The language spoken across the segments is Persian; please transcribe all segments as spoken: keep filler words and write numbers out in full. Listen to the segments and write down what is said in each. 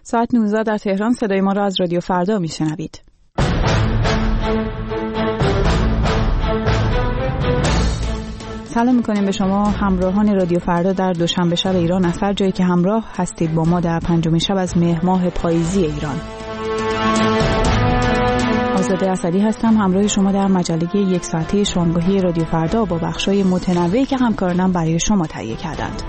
ساعت نوزده در تهران صدای ما را از رادیو فردا میشنوید. سلام میکنیم به شما همراهان رادیو فردا در دوشنبه شب ایران، از هر جایی که همراه هستید با ما در پنجمین شب از مهر ماه پاییزی ایران. آزاده اسدی هستم، همراه شما در مجله یک ساعته شامگاهی رادیو فردا با بخشای متنوعی که همکارانم برای شما تهیه کردند.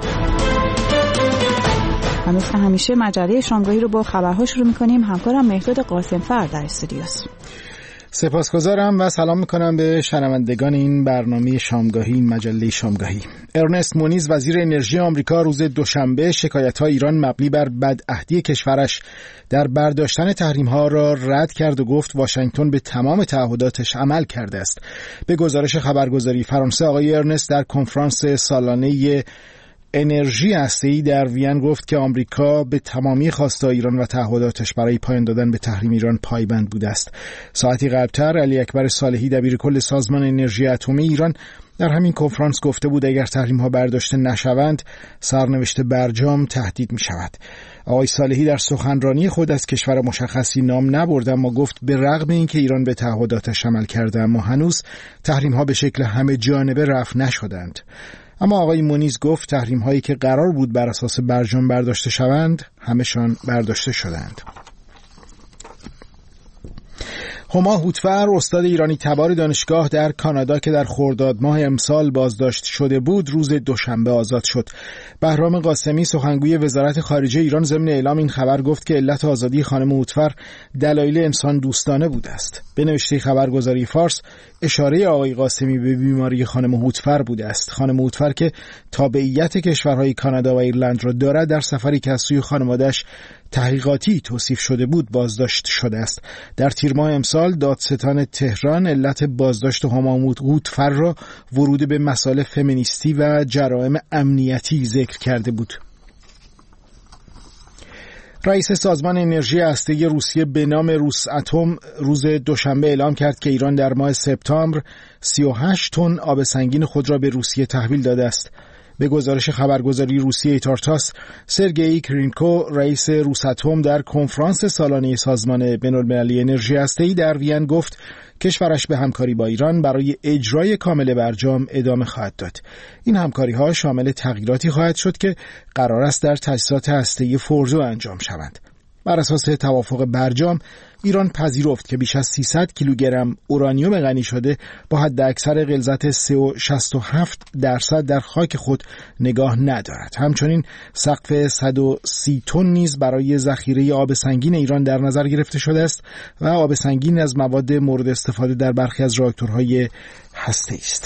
و مثل همیشه مجله شامگاهی رو با خبرها شروع میکنیم. همکارم مهرداد قاسمفر در استودیوست. سپاسگزارم و سلام میکنم به شنوندگان این برنامه شامگاهی، این مجله شامگاهی. ارنست مونیز وزیر انرژی آمریکا روز دوشنبه شکایت‌های ایران مبنی بر بدعهدی کشورش در برداشتن تحریم‌ها را رد کرد و گفت واشنگتن به تمام تعهداتش عمل کرده است. به گزارش خبرگزاری فرانسه، آقای ارنست در کنفرانس سالانه انرژی هسته‌ای در وین گفت که آمریکا به تمامی خواستهای ایران و تعهداتش برای پایان دادن به تحریم ایران پایبند بوده است. ساعتی قبلتر علی اکبر صالحی دبیر کل سازمان انرژی اتمی ایران در همین کنفرانس گفته بود اگر تحریم‌ها برداشته نشوند سرنوشت برجام تهدید می‌شود. آقای صالحی در سخنرانی خود از کشور مشخصی نام نبرد، اما گفت به رغم اینکه ایران به تعهداتش عمل کرده اما هنوز تحریم‌ها به شکل همه جانبه رفع نشدند. اما آقای مونیز گفت تحریم هایی که قرار بود بر اساس برجام برداشته شوند همه‌شان برداشته شدند. هما هوتفر، استاد ایرانی تبار دانشگاه در کانادا که در خرداد ماه امسال بازداشت شده بود، روز دوشنبه آزاد شد. بهرام قاسمی، سخنگوی وزارت خارجه ایران، ضمن اعلام این خبر گفت که علت آزادی خانم هوتفر دلایل انسان دوستانه بوده است. به نوشته خبرگزاری فارس، اشاره آقای قاسمی به بیماری خانم هوتفر بوده است. خانم هوتفر که تابعیت کشورهای کانادا و ایرلند را دارد، در سفری که از سوی خانواده‌اش تحقیقاتی توصیف شده بود بازداشت شده است. در تیر ماه امسال دادستان تهران علت بازداشت هما هوتفر را ورود به مسائل فمینیستی و جرائم امنیتی ذکر کرده بود. رئیس سازمان انرژی هسته‌ای روسیه به نام روساتم روز دوشنبه اعلام کرد که ایران در ماه سپتامبر سی و هشت تن آب سنگین خود را به روسیه تحویل داده است. به گزارش خبرگزاری روسیه تارتاس، سرگئی کرینکو، رئیس روساتم، در کنفرانس سالانه سازمان بین‌المللی انرژی هسته‌ای در وین گفت کشورش به همکاری با ایران برای اجرای کامل برجام ادامه خواهد داد. این همکاری‌ها شامل تغییراتی خواهد شد که قرار است در تجهیزات هسته‌ای فورزو انجام شوند. بر اساس توافق برجام، ایران پذیرفت که بیش از سیصد کیلوگرم اورانیوم غنی شده با حد اکثر غلظت سه و شصت و هفت درصد در خاک خود نگاه ندارد. همچنین سقف صد و سی تن نیز برای ذخیره آب سنگین ایران در نظر گرفته شده است و آب سنگین از مواد مورد استفاده در برخی از راکتورهای هسته‌ای است.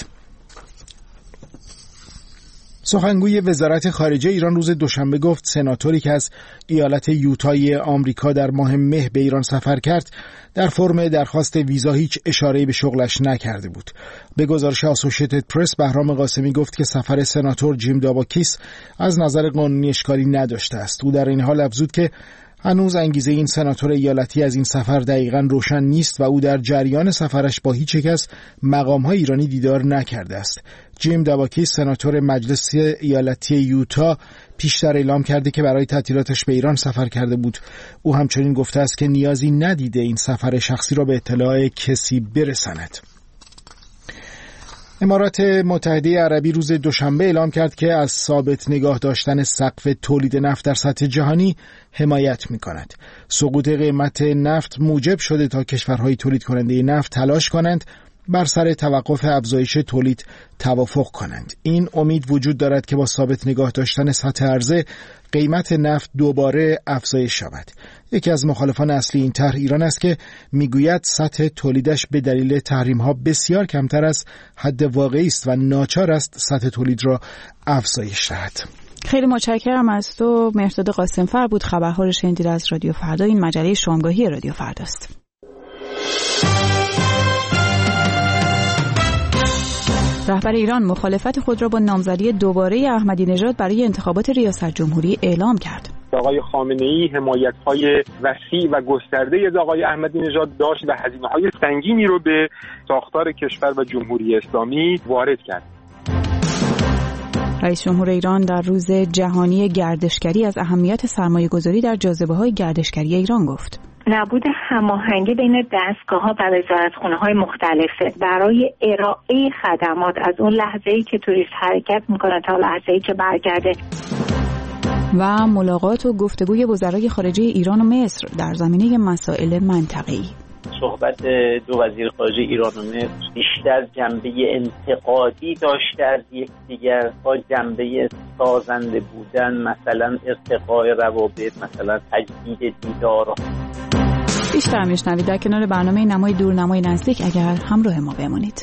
سخنگوی وزارت خارجه ایران روز دوشنبه گفت سناتوری که از ایالت یوتای آمریکا در ماه مه به ایران سفر کرد در فرم درخواست ویزا هیچ اشاره‌ای به شغلش نکرده بود. به گزارش آسوشیتد پرس، بهرام قاسمی گفت که سفر سناتور جیم داباکیس از نظر قانونی اشکالی نداشته است. او در این حال افزود که هنوز انگیزه این سناتور ایالتی از این سفر دقیقاً روشن نیست و او در جریان سفرش با هیچ یک از مقام‌های ایرانی دیدار نکرده است. جیم داباکیس، سناتور مجلس ایالتی یوتا، پیشتر اعلام کرده که برای تعطیلاتش به ایران سفر کرده بود. او همچنین گفته است که نیازی ندیده این سفر شخصی را به اطلاع کسی برساند. امارات متحده عربی روز دوشنبه اعلام کرد که از ثابت نگاه داشتن سقف تولید نفت در سطح جهانی حمایت می‌کند. سقوط قیمت نفت موجب شده تا کشورهای تولید کننده نفت تلاش کنند بر سر توقف افزایش تولید توافق کنند. این امید وجود دارد که با ثابت نگاه داشتن سطح عرضه قیمت نفت دوباره افزایش شود. یکی از مخالفان اصلی این طرح ایران است که میگوید سطح تولیدش به دلیل تحریم‌ها بسیار کمتر از حد واقعی است و ناچار است سطح تولید را افزایش دهد. خیلی متشکرم از تو. مهرداد قاسمفر بود. خبرها رو شنیدید از رادیو فردا. این مجله شامگاهی رادیو فرداست. رهبر ایران مخالفت خود را با نامزدی دوباره احمدی نژاد برای انتخابات ریاست جمهوری اعلام کرد. آقای خامنه‌ای حمایت‌های وسیع و گسترده از آقای احمدی نژاد داشت و هزینه‌های سنگینی رو به ساختار کشور و جمهوری اسلامی وارد کرد. رئیس جمهور ایران در روز جهانی گردشگری از اهمیت سرمایه‌گذاری در جاذبه‌های گردشگری ایران گفت. نبود هماهنگی بین دستگاه‌ها و وزارتخونه‌های مختلفه برای ارائه خدمات از اون لحظه‌ای که توریست حرکت می‌کنه تا لحظه‌ای که برگرده. و ملاقات و گفتگوی وزرای خارجه ایران و مصر در زمینه مسائل منطقه‌ای. صحبت دو وزیر خارجه ایران و مصر بیشتر جنبه انتقادی داشته از یکدیگر با جنبه سازنده بودن، مثلا ارتقاء روابط، مثلا تجدید دیدار. بیشتر میشنوید در کنار برنامه نمای دور نمای نزدیک اگر همراه ما بمانید.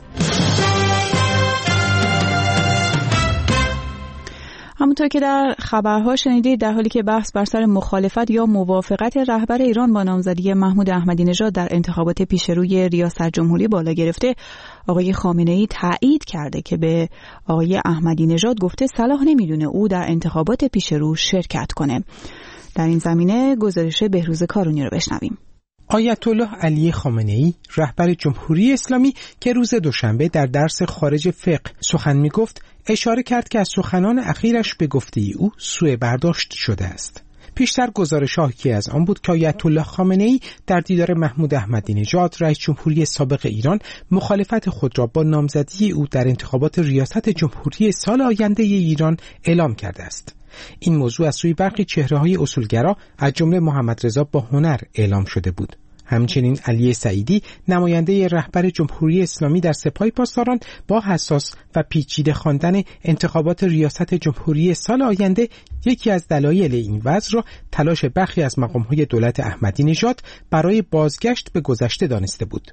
همونطور که در خبرها شنیدید، در حالی که بحث بر سر مخالفت یا موافقت رهبر ایران با نامزدی محمود احمدی نژاد در انتخابات پیشروی ریاست جمهوری بالا گرفته، آقای خامنه‌ای تایید کرده که به آقای احمدی نژاد گفته صلاح نمیدونه او در انتخابات پیشرو شرکت کنه. در این زمینه گزارش بهروز کارونی رو بشنویم. آیت الله علی خامنه‌ای رهبر جمهوری اسلامی که روز دوشنبه در درس خارج فقه سخن می‌گفت، اشاره کرد که از سخنان اخیرش به گفته او سوء برداشت شده است. پیشتر گزارش‌ها حاکی از آن بود که آیت الله خامنه‌ای در دیدار محمود احمدی نژاد رئیس جمهوری سابق ایران مخالفت خود را با نامزدی او در انتخابات ریاست جمهوری سال آینده ایران اعلام کرده است. این موضوع از سوی برخی چهره‌های اصولگرا از جمله محمد رضا با هنر اعلام شده بود. همچنین علی سعیدی نماینده رهبر جمهوری اسلامی در سپاه پاسداران با حساس و پیچیده خواندن انتخابات ریاست جمهوری سال آینده یکی از دلایل این وضع را تلاش برخی از مقام‌های دولت احمدی نژاد برای بازگشت به گذشته دانسته بود.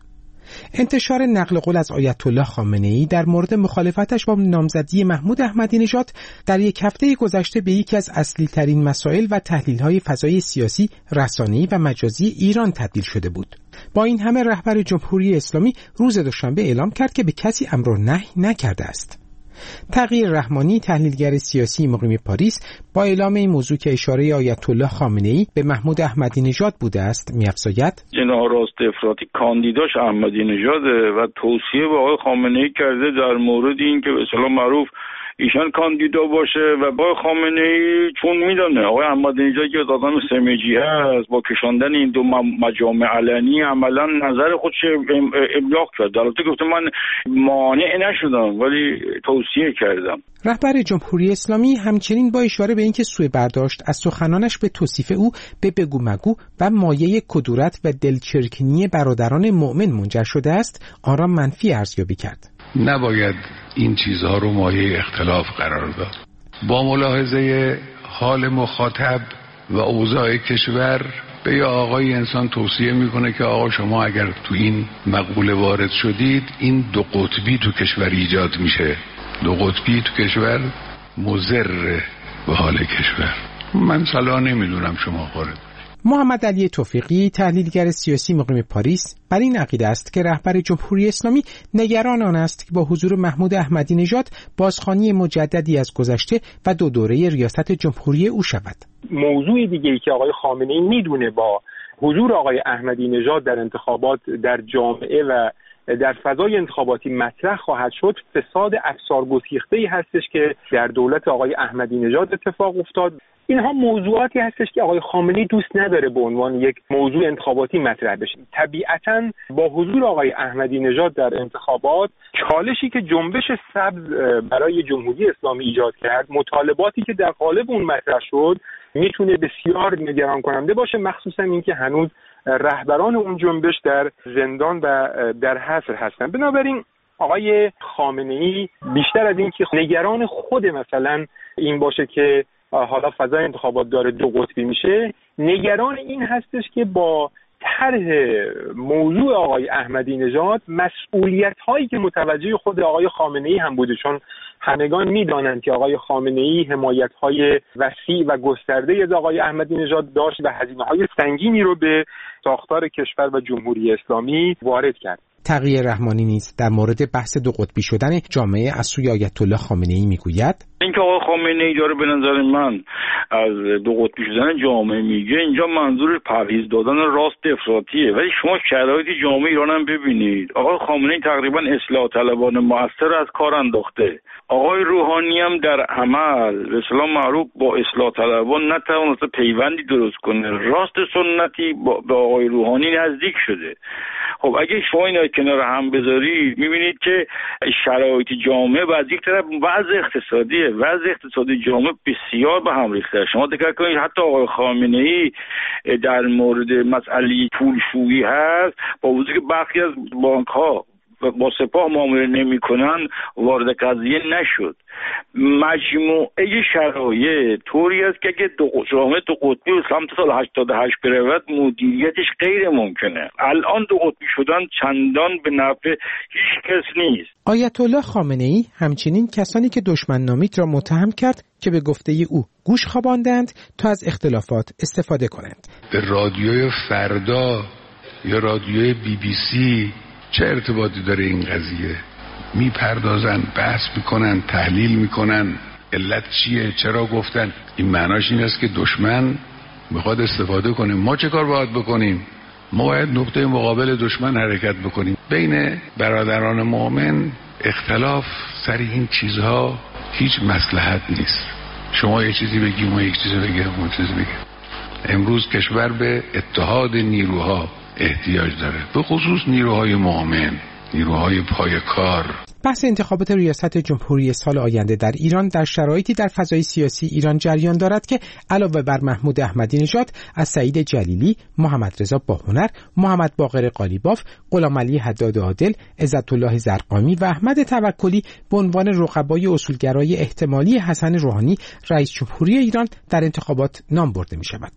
انتشار نقل قول از آیت الله خامنه‌ای در مورد مخالفتش با نامزدی محمود احمدی نژاد در یک هفته گذشته به یکی از اصلی ترین مسائل و تحلیل‌های فضای سیاسی، رسانه‌ای و مجازی ایران تبدیل شده بود. با این همه رهبر جمهوری اسلامی روز دوشنبه اعلام کرد که به کسی امر و نهی نکرده است. تغییر رحمانی، تحلیلگر سیاسی مقیم پاریس، با اعلام این موضوع که اشاره آیت الله خامنه‌ای به محمود احمدی نژاد بوده است می‌افزاید: جناح راست افراطی کاندیداش احمدی نژاده و توصیه به آقای خامنه‌ای کرده در مورد این که به اصطلاح معروف ایشان کاندیدا باشه و با خامنه‌ای چون میدونه آقای احمدی نژاد که آدم سمجی است، با کشاندن این دو مجامع علنی عملا نظر خودش ابلاغ کرد. البته گفته من مانع نشدم ولی توصیه کردم. رهبر جمهوری اسلامی همچنین با اشاره به اینکه سوء برداشت از سخنانش به توصیف او به بگو مگو و مایه کدورت و دلچرکینی برادران مؤمن منجر شده است، آن را منفی ارزیابی کرد. نباید این چیزها رو مایه اختلاف قرار داد. با ملاحظه حال مخاطب و اوضاع کشور به یه آقای انسان توصیه میکنه که آقا شما اگر تو این مقوله وارد شدید، این دو قطبی تو کشور ایجاد میشه. دو قطبی تو کشور مضر به حال کشور. من صلاح نمیدونم شما خورد. محمد علی توفیقی، تحلیلگر سیاسی مقیم پاریس، بر این عقیده است که رهبر جمهوری اسلامی نگران آن است که با حضور محمود احمدی نژاد بازخوانی مجددی از گذشته و دو دوره ریاست جمهوری او شود. موضوع دیگه‌ای که آقای خامنه‌ای میدونه با حضور آقای احمدی نژاد در انتخابات در جامعه و در فضای انتخاباتی مطرح خواهد شد، فساد افسار گسیخته‌ای هستش که در دولت آقای احمدی نژاد اتفاق افتاد. اینها موضوعاتی هستش که آقای خامنه‌ای دوست نداره به عنوان یک موضوع انتخاباتی مطرح بشه. طبیعتاً با حضور آقای احمدی نژاد در انتخابات، چالشی که جنبش سبز برای جمهوری اسلامی ایجاد کرد، مطالباتی که در قالب اون مطرح شد، میتونه بسیار نگران کننده باشه، مخصوصا اینکه هنوز رهبران اون جنبش در زندان و در حبس هستن. بنابراین آقای خامنه‌ای بیشتر از اینکه نگران خود مثلا این باشه که حالا فضای انتخابات داره دو قطبی میشه، نگران این هستش که با طرح موضوع آقای احمدی نژاد مسئولیت هایی که متوجه خود آقای خامنه‌ای هم بوده، چون همگان میدانند که آقای خامنه‌ای حمایت های وسیع و گسترده از آقای احمدی نژاد داشت و هزینه های سنگینی رو به ساختار کشور و جمهوری اسلامی وارد کرد. تقی رحمانی نیز در مورد بحث دو قطبی شدن جامعه از سوی آیت الله خامنه‌ای میگوید: اینکه آقای خامنه‌ای داره به نظر من از دو قطبی شدن جامعه میگه، اینجا منظورش پرهیز دادن راست افراطیه. ولی شما شرایط جامعه ایران هم ببینید، آقای خامنه‌ای تقریبا اصلاح طلبان موثر از کار انداخته. آقای روحانی هم در عمل به اصطلاح معروف با اصلاح طلبان نتوانسته پیوندی درست کنه، راست سنتی با آقای روحانی نزدیک شده. خب اگه شما اینا کنار هم بذارید میبینید که شرایط جامعه و از یک طرف وضع اقتصادیه، وضع اقتصادی جامعه بسیار به هم ریخته. شما دقت کنید حتی آقای خامنه‌ای در مورد مسئله پولشویی هست، با وجودی که برخی از بانک‌ها با سپاه معامله نمی‌کنن وارد قضیه نشد. مجموعه شرایط طوری است که اگه دو جامعه دو قطبی اسلام تا سال هشتاد و هشت برود مدیریتش غیر ممکنه. الان دو قطبی شدن چندان به نفع هیچ کس نیست. آیت الله خامنه‌ای همچنین کسانی که دشمن نامید را متهم کرد که به گفته او گوش خواباندند تا از اختلافات استفاده کنند. به رادیوی فردا یا رادیوی بی بی سی چه ارتباطی داره این قضیه؟ میپردازن، بحث میکنن، تحلیل میکنن، علت چیه، چرا گفتن. این معناش این است که دشمن میخواد استفاده کنه. ما چه کار باید بکنیم؟ ما باید نقطه مقابل دشمن حرکت بکنیم. بین برادران مؤمن اختلاف سر این چیزها هیچ مصلحت نیست. شما یه چیزی بگی، ما یک چیزی بگیم، اون چیزی بگیم. امروز کشور به اتحاد نیروها احتیاج داره، به خصوص نیروهای مؤمن، نیروهای پای کار. بحث انتخابات ریاست جمهوری سال آینده در ایران در شرایطی در فضای سیاسی ایران جریان دارد که علاوه بر محمود احمدی نژاد، از سعید جلیلی، محمد رضا باهنر، محمد باقر قالیباف، غلامعلی حداد عادل، عزت الله زرقامی و احمد توکلی به عنوان رقبای اصولگرای احتمالی حسن روحانی رئیس جمهوری ایران در انتخابات نام برده می شود.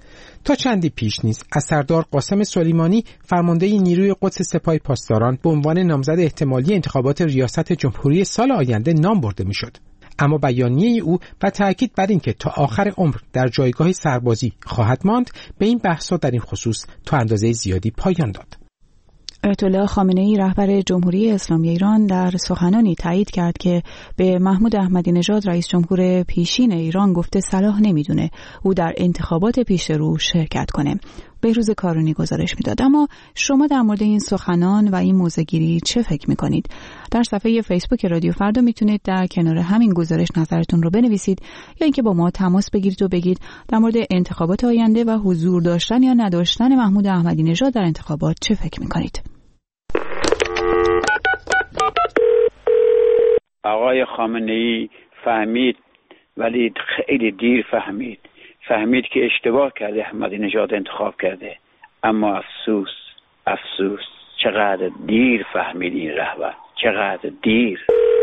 تا چندی پیش نیز از سردار قاسم سلیمانی فرمانده نیروی قدس سپاه پاسداران به عنوان نامزد احتمالی انتخابات ریاست جمهوری سال آینده نام برده میشد. اما بیانیه او و تأکید بر اینکه تا آخر عمر در جایگاه سربازی خواهد ماند به این بحث‌ها در این خصوص تا اندازه زیادی پایان داد. آیت الله خامنه‌ای رهبر جمهوری اسلامی ایران در سخنانی تایید کرد که به محمود احمدی نژاد رئیس جمهور پیشین ایران گفته صلاح نمیدونه او در انتخابات پیش رو شرکت کنه. بهروز کارونی گزارش میداد. اما شما در مورد این سخنان و این موضع‌گیری چه فکر میکنید؟ در صفحه فیسبوک رادیو فردا میتونید در کنار همین گزارش نظرتون رو بنویسید یا اینکه با ما تماس بگیرید و بگید در مورد انتخابات آینده و حضور داشتن یا نداشتن محمود احمدی نژاد در انتخابات چه فکر میکنید؟ آقای خامنه‌ای فهمید، ولی خیلی دیر فهمید. فهمید که اشتباه کرده، احمدی نژاد انتخاب کرده. اما افسوس افسوس چقدر دیر فهمید این رهبر، چقدر دیر.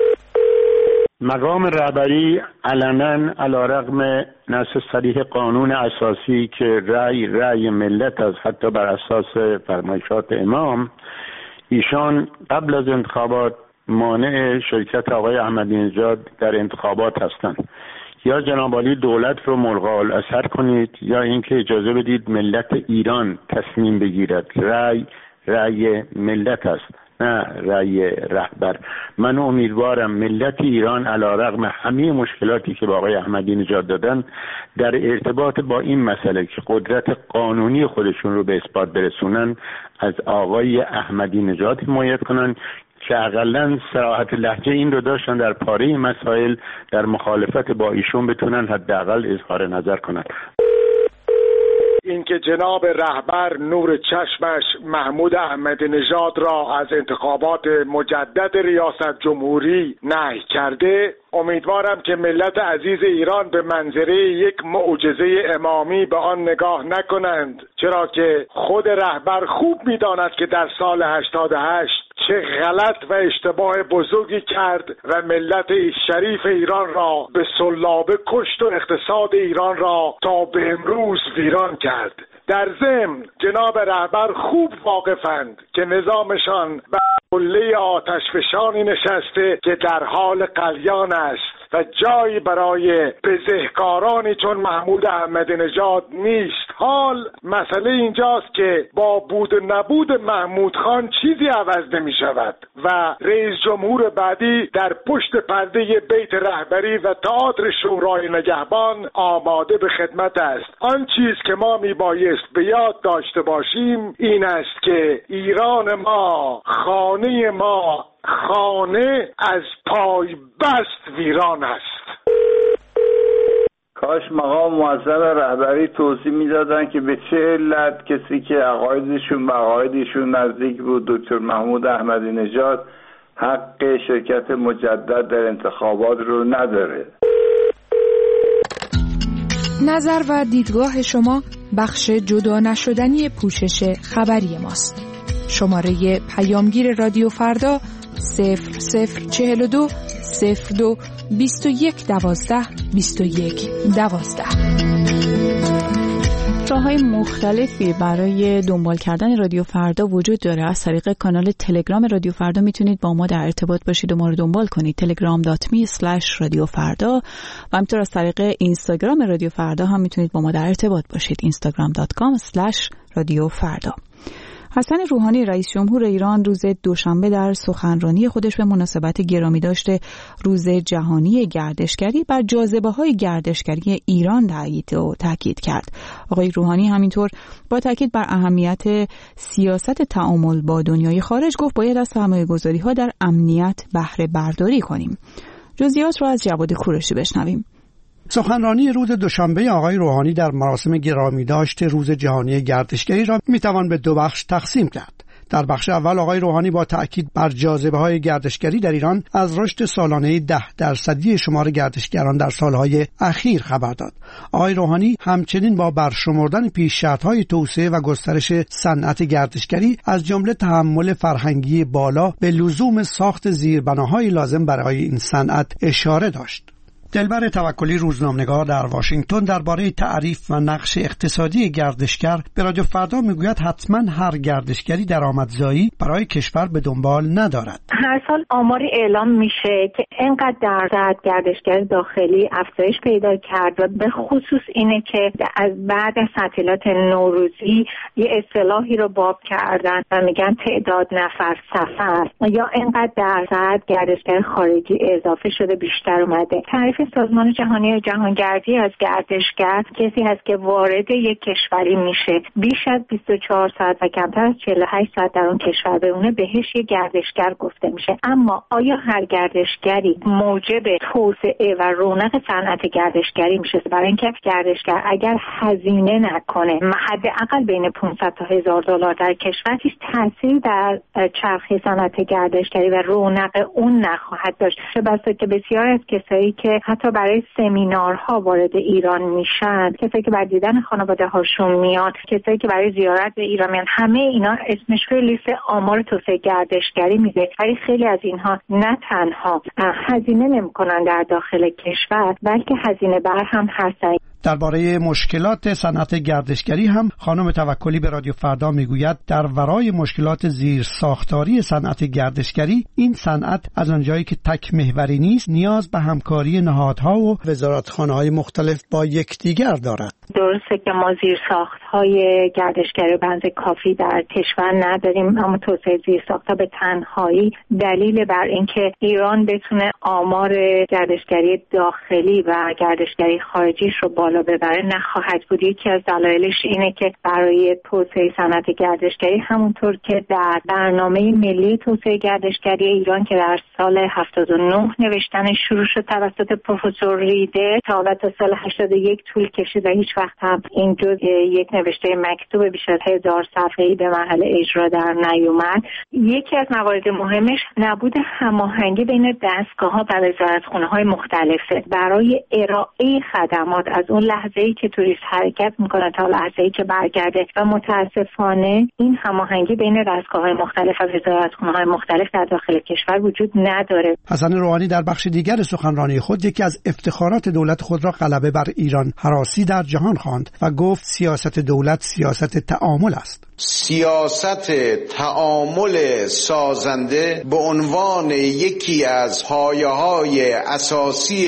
مقام رهبری علنا علیرغم نص صریح قانون اساسی که رأی رأی ملت از حتی بر اساس فرمایشات امام، ایشان قبل از انتخابات مانع شرکت آقای احمدی نژاد در انتخابات هستند. یا جناب عالی دولت رو ملغی الاثر کنید یا اینکه اجازه بدید ملت ایران تصمیم بگیرد. رأی رأی ملت است، نه رأی رهبر. من امیدوارم ملت ایران علیرغم همه مشکلاتی که با آقای احمدی نژاد دادن در ارتباط با این مسئله که قدرت قانونی خودشون رو به اثبات برسونن از آقای احمدی نژاد حمایت کنن که اقلاً صراحت لهجه این رو داشتن در پاره مسائل در مخالفت با ایشون بتونن حداقل اظهار نظر کنن. اینکه جناب رهبر نور چشمش محمود احمدی نژاد را از انتخابات مجدد ریاست جمهوری نهی کرده، امیدوارم که ملت عزیز ایران به منظره یک معجزه امامی به آن نگاه نکنند، چرا که خود رهبر خوب می‌داند که در سال هشتاد و هشت چه غلط و اشتباه بزرگی کرد و ملت شریف ایران را به سلابه کشت و اقتصاد ایران را تا به امروز ویران کرد. در ضمن جناب رهبر خوب واقفند که نظامشان بر قله آتشفشانی نشسته که در حال غلیان است و جایی برای بزهکارانی چون محمود احمدی نژاد نیست. حال مسئله اینجاست که با بود و نبود محمود خان چیزی عوض نمی شود و رئیس جمهور بعدی در پشت پرده بیت رهبری و تئاتر شورای نگهبان آماده به خدمت است. آن چیز که ما می بایست به یاد داشته باشیم این است که ایران ما، خانه ما، خانه از پای بست ویران است. کاش مقام معظم رهبری توضیح میدادن که به چه علت کسی که عقایدشون به عقایدشون نزدیک بود، دکتر محمود احمدی نژاد، حق شرکت مجدد در انتخابات رو نداره. نظر و دیدگاه شما بخش جدا نشدنی پوشش خبری ماست. شماره پیامگیر رادیو فردا صفر صفر چهل و دو صفر دو بیست و یک دوازده بیست و یک دوازده. راه‌های مختلفی برای دنبال کردن رادیو فردا وجود داره. از طریق کانال تلگرام رادیو فردا میتونید با ما در ارتباط باشید و ما رو دنبال کنید. تلگرام دات می اسلش رادیو فردا. و همینطور از طریق اینستاگرام رادیو فردا هم میتونید با ما در ارتباط باشید. اینستاگرام دات کام اسلش رادیو فردا. حسن روحانی رئیس جمهور ایران روز دوشنبه در سخنرانی خودش به مناسبت گرامی داشته روز جهانی گردشگری بر جاذبه‌های گردشگری ایران تأکید و تاکید کرد. آقای روحانی همینطور با تاکید بر اهمیت سیاست تعامل با دنیای خارج گفت باید از سرمایه‌گذاری‌ها در امنیت بهره برداری کنیم. جزئیات رو از جواد کوروشی بشنویم. سخنرانی روز دوشنبه آقای روحانی در مراسم گرامی داشت روز جهانی گردشگری را میتوان به دو بخش تقسیم کرد. در بخش اول آقای روحانی با تأکید بر جاذبه‌های گردشگری در ایران از رشد سالانه ده درصدی شمار گردشگران در سالهای اخیر خبر داد. آقای روحانی همچنین با برشمردن پیشرفت‌های توسعه و گسترش صنعت گردشگری از جمله تحمل فرهنگی بالا به لزوم ساخت زیربناهای لازم برای این صنعت اشاره داشت. دلبر توکلی روزنامه‌نگار در واشنگتن درباره تعریف و نقش اقتصادی گردشگر به رادیو فردا میگوید حتما هر گردشگری درآمدزایی برای کشور به دنبال ندارد. هر سال آماری اعلام میشه که اینقدر درصد گردشگر داخلی افزایش پیدا کرد و به خصوص اینه که از بعد از تعطیلات نوروزی یه اصطلاحی رو باب کردن و میگن تعداد نفر سفر، یا اینقدر درصد گردشگر خارجی اضافه شده بیشتر اومده. تعریف سازمان جهانی جهانگردی از گردشگر کسی هست که وارد یک کشوری میشه بیش از بیست و چهار ساعت و کمتر از چهل و هشت ساعت در اون کشور بمونه بهش یک گردشگر گفته میشه. اما آیا هر گردشگری موجب توسعه و رونق صنعت گردشگری میشه؟ برای اینکه گردشگر اگر هزینه نکنه حداقل بین پانصد تا هزار دلار در کشور، هیچ تأثیری در چرخه صنعت گردشگری و رونق اون نخواهد داشت. چه بسا که بسیار از کسایی که حتی برای سمینارها وارد ایران میشن، کسایی که برای دیدن خانواده هاشون میان، کسایی که برای زیارت به ایران میان، همه اینا اسمش روی لیست آمار توسعه گردشگری میده. ولی خیلی از اینها نه تنها هزینه نمیکنن در داخل کشور، بلکه هزینه بر هم هستن. درباره مشکلات صنعت گردشگری هم خانم توکلی به رادیو فردا میگوید در ورای مشکلات زیر ساختاری صنعت گردشگری این صنعت از آنجایی که تک محوری نیست نیاز به همکاری نهادها و وزارتخانه‌های مختلف با یکدیگر دارد. درسته که ما زیر ساخت‌های گردشگری بنز کافی در کشور نداریم، اما توسعه زیر ساخت‌ها به تنهایی دلیل بر اینکه ایران بتونه آمار گردشگری داخلی و گردشگری خارجیش رو بالا ببره نخواهد بود. یکی از دلایلش اینه که برای توسعه صنعت گردشگری همونطور که در برنامه ملی توسعه گردشگری ایران که در سال هفتاد و نه نوشتنش شروع شد توسط پروفسور ریده تا تا سال هشتاد و یک طول کشید و هیچ وقت هم این جز یک نوشته مکتوب بیش از هزار صفحه‌ای به مرحله اجرا در نیومد. یکی از موارد مهمش نبود هماهنگی بین دستگاه‌ها و وزارتخونه‌های مختلفه برای ارائه خدمات از اون لحظه‌ای که توریست حرکت میکنه تا لحظه‌ای که برگرده، و متاسفانه این هماهنگی بین دستگاه‌های مختلف و وزارتخونه‌های مختلف در داخل کشور وجود نداره. حسن روحانی در بخش دیگر سخنرانی خود یکی از افتخارات دولت خود را غلبه بر ایران هراسی در جهان خواند و گفت سیاست دولت سیاست تعامل است. سیاست تعامل سازنده به عنوان یکی از پایه‌های اساسی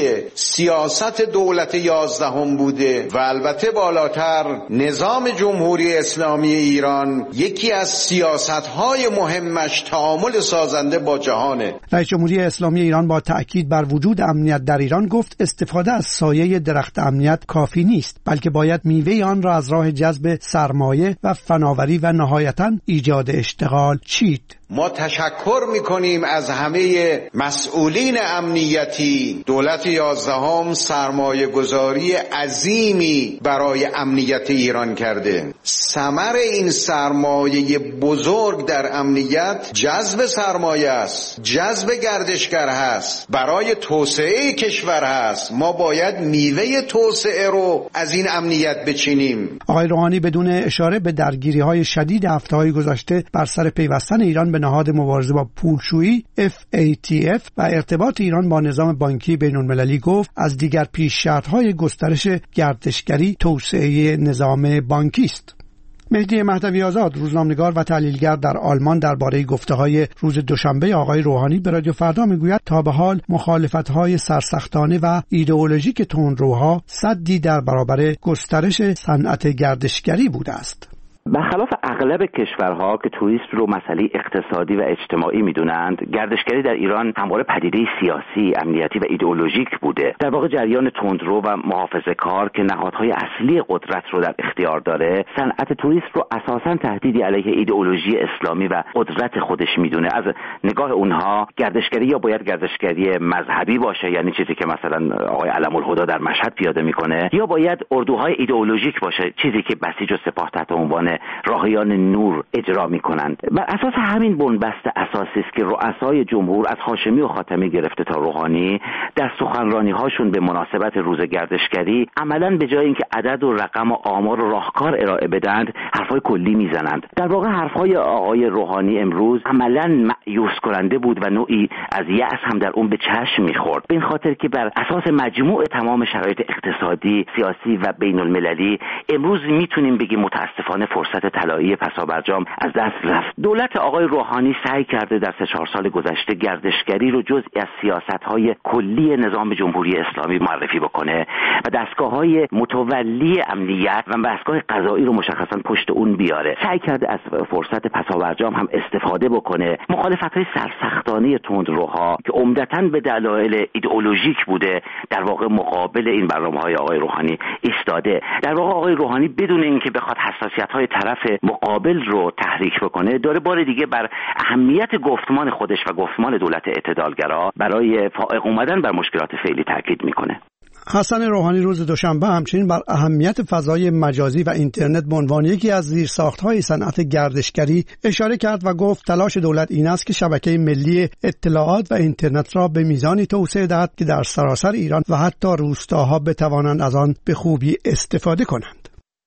سیاست دولت یازدهم بوده و البته بالاتر نظام جمهوری اسلامی ایران یکی از سیاست‌های مهمش تعامل سازنده با جهانه. رئیس جمهوری اسلامی ایران با تأکید بر وجود امنیت در ایران گفت استفاده از سایه درخت امنیت کافی نیست، بلکه باید میوه آن را از راه جذب سرمایه و فناوری و نهایتاً ایجاد اشتغال چید. ما تشکر میکنیم از همه مسئولین امنیتی. دولت یازدهم سرمایه گذاری عظیمی برای امنیت ایران کرده. ثمر این سرمایه بزرگ در امنیت جذب سرمایه است، جذب گردشگر هست، برای توسعه کشور هست. ما باید میوه توسعه رو از این امنیت بچینیم. آقای روحانی بدون اشاره به درگیری‌های شدید هفته‌های گذشته بر سر پیوستن ایران به نهاد مبارزه با پولشویی اف ای تی اف و ارتباط ایران با نظام بانکی بین‌المللی گفت از دیگر پیش‌شرط‌های گسترش گردشگری توسعه نظام بانکی است. مهدی مهدوی آزاد، روزنامه‌نگار و تحلیلگر در آلمان، درباره گفته‌های روز دوشنبه آقای روحانی به رادیو فردا میگوید تا به حال مخالفت‌های سرسختانه و ایدئولوژیک تندروها سدی در برابر گسترش صنعت گردشگری بوده است. برخلاف اغلب کشورها که توریست رو مسئله اقتصادی و اجتماعی میدونند، گردشگری در ایران همواره پدیده سیاسی، امنیتی و ایدئولوژیک بوده. در واقع جریان تندرو و محافظه‌کار که نهادهای اصلی قدرت رو در اختیار داره، صنعت توریست رو اساساً تهدیدی علیه ایدئولوژی اسلامی و قدرت خودش میدونه. از نگاه اونها گردشگری یا باید گردشگری مذهبی باشه، یعنی چیزی که مثلا آقای علم الهدی در مشهد پیاده میکنه، یا باید اردوهای ایدئولوژیک باشه، چیزی که بسیج و سپاه تحت عنوان راهیان نور اجرا می‌کنند. بر اساس همین بنبست اساسی است که رؤسای جمهور از هاشمی و خاتمی گرفته تا روحانی در سخنرانی‌هاشون به مناسبت روز گردشگری عملاً به جای اینکه عدد و رقم و آمار و راهکار ارائه بدند، حرفای کلی میزنند. در واقع حرفای آقای روحانی امروز عملاً مایوس کننده بود و نوعی از یأس هم در اون به چشم می‌خورد. به این خاطر که بر اساس مجموع تمام شرایط اقتصادی، سیاسی و بین‌المللی امروز میتونیم بگیم متأسفانه فرصت طلایی پسابرجام از دست رفت. دولت آقای روحانی سعی کرده در سه چهار سال گذشته گردشگری رو جزئی از سیاست‌های کلی نظام جمهوری اسلامی معرفی بکنه و دستگاه‌های متولی امنیت و دستگاه قضایی رو مشخصاً پشت اون بیاره. سعی کرده از فرصت پسابرجام هم استفاده بکنه. مخالفت‌های سرسختانه تندروها که عمدتاً به دلایل ایدئولوژیک بوده، در واقع مقابل این برنامه‌های آقای روحانی ایستاده. در واقع آقای روحانی بدون اینکه بخواد حساسیت‌های طرف مقابل رو تحریک بکنه، داره بار دیگه بر اهمیت گفتمان خودش و گفتمان دولت اعتدالگرا برای فائق اومدن بر مشکلات فعلی تاکید میکنه. حسن روحانی روز دوشنبه همچنین بر اهمیت فضای مجازی و اینترنت به عنوان یکی از زیرساخت‌های صنعت گردشگری اشاره کرد و گفت تلاش دولت این است که شبکه ملی اطلاعات و اینترنت را به میزانی توسعه دهد که در سراسر ایران و حتی روستاها بتوانند از آن به خوبی استفاده کنند.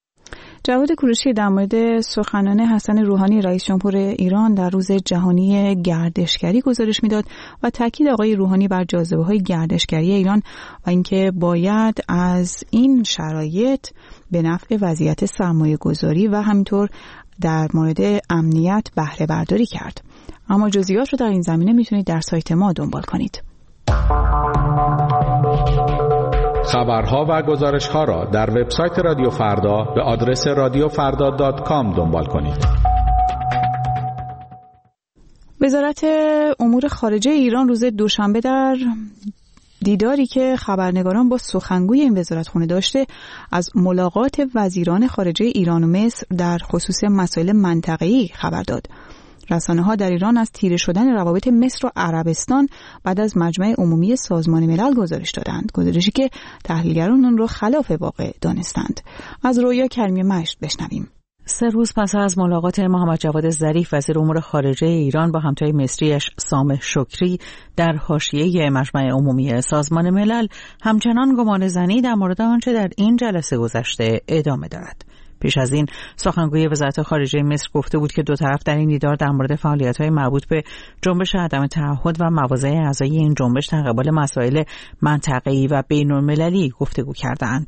جواد کوروشی در مورد سخنان حسن روحانی رئیس جمهور ایران در روز جهانی گردشگری گزارش میداد و تاکید آقای روحانی بر جاذبه‌های گردشگری ایران و اینکه باید از این شرایط به نفع وضعیت سرمایه‌گذاری و همینطور در مورد امنیت بهره برداری کرد. اما جزئیات رو در این زمینه میتونید در سایت ما دنبال کنید. خبرها و گزارش‌ها را در وبسایت رادیو فردا به آدرس رادیو فردا دات کام دنبال کنید. وزارت امور خارجه ایران روز دوشنبه در دیداری که خبرنگاران با سخنگوی این وزارتخانه داشته از ملاقات وزیران خارجه ایران و مصر در خصوص مسائل منطقه‌ای خبر داد. رسانه‌ها در ایران از تیره شدن روابط مصر و عربستان بعد از مجمع عمومی سازمان ملل گزارش دادند، گزارشی که تحلیلگران اون رو خلاف واقع دانستند. از رویا کریمی مشت بشنویم. سه روز پس از ملاقات محمد جواد ظریف وزیر امور خارجه ایران با همتای مصریش سامح شکری در حاشیه مجمع عمومی سازمان ملل، همچنان گمانه‌زنی در مورد آنچه در این جلسه گذشته ادامه دارد. پیش از این سخنگوی وزارت خارجه مصر گفته بود که دو طرف در این دیدار در مورد فعالیت‌های مربوط به جنبش عدم تعهد و مواضع اعضای این جنبش در قبال مسائل منطقه‌ای و بین‌المللی گفتگو کردند.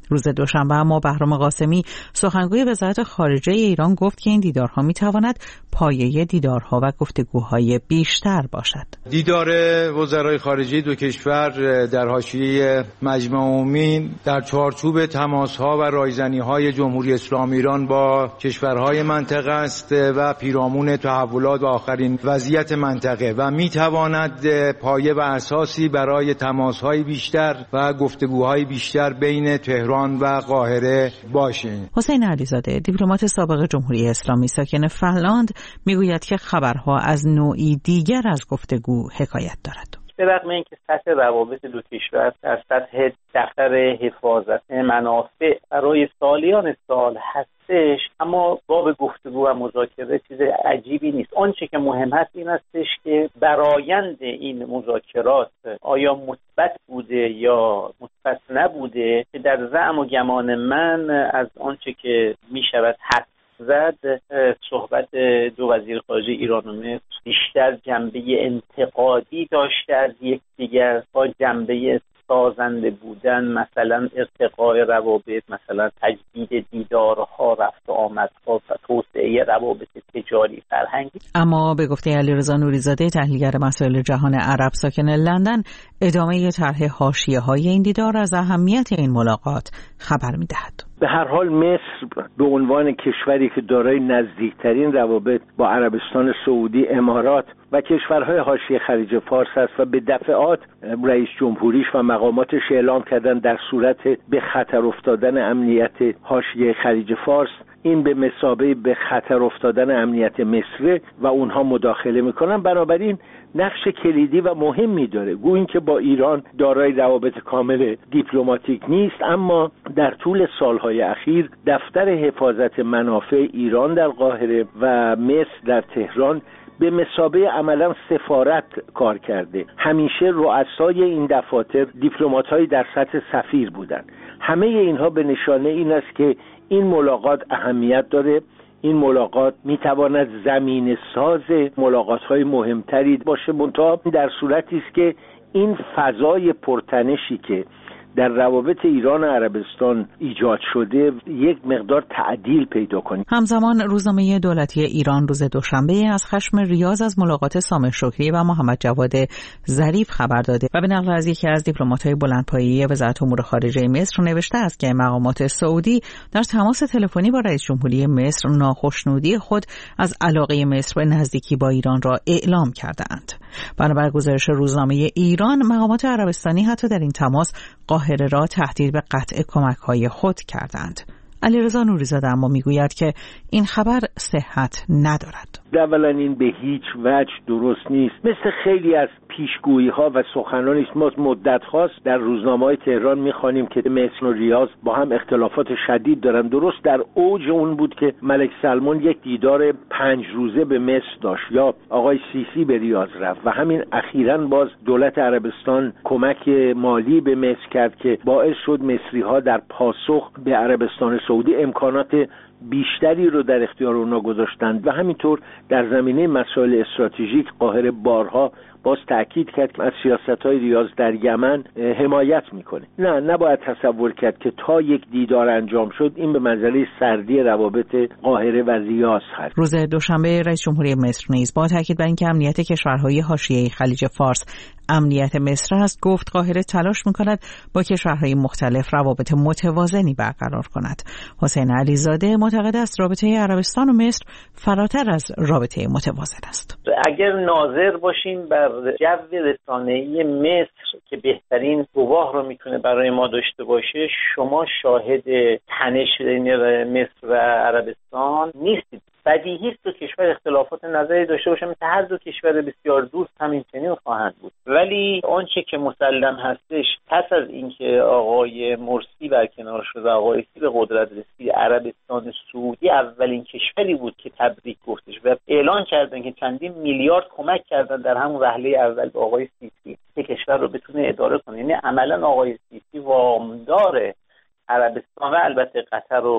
روز دوشنبه اما بهرام قاسمی سخنگوی وزارت خارجه ایران گفت که این دیدارها میتواند پایه دیدارها و گفتگوهای بیشتر باشد. دیدار وزرای خارجه دو کشور در حاشیه مجمع عمومی در چارچوب تماسها و رایزنی‌های جمهوری اسلامی ایران با کشورهای منطقه است و پیرامون تحولات و آخرین وضعیت منطقه و میتواند پایه و اساسی برای تماس‌های بیشتر و گفتگوهای بیشتر بین تهران و قاهره باشه. حسین علیزاده دیپلمات سابق جمهوری اسلامی ساکن فنلاند میگوید که خبرها از نوعی دیگر از گفتگو حکایت دارد. به رغم اینکه سطح روابط دو کشور در سطح دفتر حفاظت منافع برای سالیان سال هستش، اما باب گفتگو و مذاکره چیز عجیبی نیست. آنچه که مهم هست این هستش که برآیند این مذاکرات آیا مثبت بوده یا مثبت نبوده، که در زعم و گمان من از آنچه که میشود حد زد صحبت دو وزیر خارجه ایران و مصر بیشتر جنبه انتقادی داشته از یکدیگر با جنبه سازنده بودن، مثلا ارتقاء روابط، مثلا تجدید دیدارها، رفت و آمدها و توسعه روابط تجاری فرهنگی. اما به گفته علیرضا نوریزاده تحلیلگر مسائل جهان عرب ساکن لندن، ادامه طرح حاشیه‌های این دیدار از اهمیت این ملاقات خبر می‌دهد. به هر حال مصر به عنوان کشوری که دارای نزدیکترین روابط با عربستان سعودی، امارات و کشورهای حاشیه خلیج فارس است و به دفعات رئیس جمهوریش و مقاماتش اعلام کردن در صورت به خطر افتادن امنیت حاشیه خلیج فارس این به مثابه به خطر افتادن امنیت مصر و اونها مداخله میکنن. بنابراین نقش کلیدی و مهمی داره. گویا اینکه با ایران دارای روابط کامل دیپلماتیک نیست، اما در طول سالهای اخیر دفتر حفاظت منافع ایران در قاهره و مصر در تهران به مثابه عملا سفارت کار کرده. همیشه رؤسای این دفاتر دیپلمات‌های در سطح سفیر بودند. همه اینها به نشانه این است که این ملاقات اهمیت داره. این ملاقات میتواند زمین ساز ملاقات‌های مهمتری باشه، منتها در صورتی است که این فضای پرتنشی که در روابط ایران و عربستان ایجاد شده یک مقدار تعدیل پیدا کنیم. همزمان روزنامه دولتی ایران روز دوشنبه از خشم ریاض از ملاقات سامح شکری و محمد جواد ظریف خبر داده و به نقل از یکی از دیپلمات‌های بلندپایه‌ای وزارت امور خارجه مصر نوشته است که مقامات سعودی در تماس تلفنی با رئیس جمهوری مصر ناخشنودی خود از علاقه مصر به نزدیکی با ایران را اعلام کرده‌اند. بنابر گزارش روزنامه ایران، مقامات عربستانی حتی در این تماس قاهره را تهدید به قطع کمک‌های خود کردند. علیرضا نوریزاده اما میگوید که این خبر صحت ندارد. اولا این به هیچ وجه درست نیست. مثل خیلی از پیشگویی ها و سخنانی است ما مدت هاست در روزنامه‌های تهران می‌خوانیم که مصر و ریاض با هم اختلافات شدید دارن. درست در اوج اون بود که ملک سلمان یک دیدار پنج روزه به مصر داشت یا آقای سیسی به ریاض رفت و همین اخیراً باز دولت عربستان کمک مالی به مصر کرد که باعث شد مصری‌ها در پاسخ به عربستان سعودی امکانات بیشتری رو در اختیار اونا گذاشتند و همینطور در زمینه مسائل استراتژیک قاهره بارها باز تأکید کرد که از سیاست‌های ریاض در یمن حمایت میکنه. نه نباید تصور کرد که تا یک دیدار انجام شد این به منزله سردی روابط قاهره و ریاض هست. روز دوشنبه رئیس جمهوری مصر نیز با تأکید بر اینکه امنیت کشورهای حاشیه خلیج فارس امنیت مصر است، گفت قاهره تلاش میکند با کشورهای مختلف روابط متوازنی برقرار کند. حسین علیزاده معتقد است رابطه عربستان و مصر فراتر از رابطه متوازن است. اگر ناظر باشیم بر جو رسانه‌ای مصر که بهترین گواه رو میتونه برای ما داشته باشه، شما شاهد تنش بین مصر و عربستان نیستید. بدیهی است دو کشور اختلافات نظری داشته باشن، مثل هر دو کشور بسیار دوست همین چنین خواهند بود. ولی آنچه که مسلم هستش پس از اینکه آقای مرسی برکنار شد و آقای سی به قدرت رسید، عربستان سعودی اولین کشوری بود که تبریک گفتش و اعلان کردن که چندین میلیارد کمک کردن در همون وهله اول به آقای سیسی که کشور رو بتونه اداره کنه. یعنی عملا آقای سیسی وامدار عربستان و البته قطر رو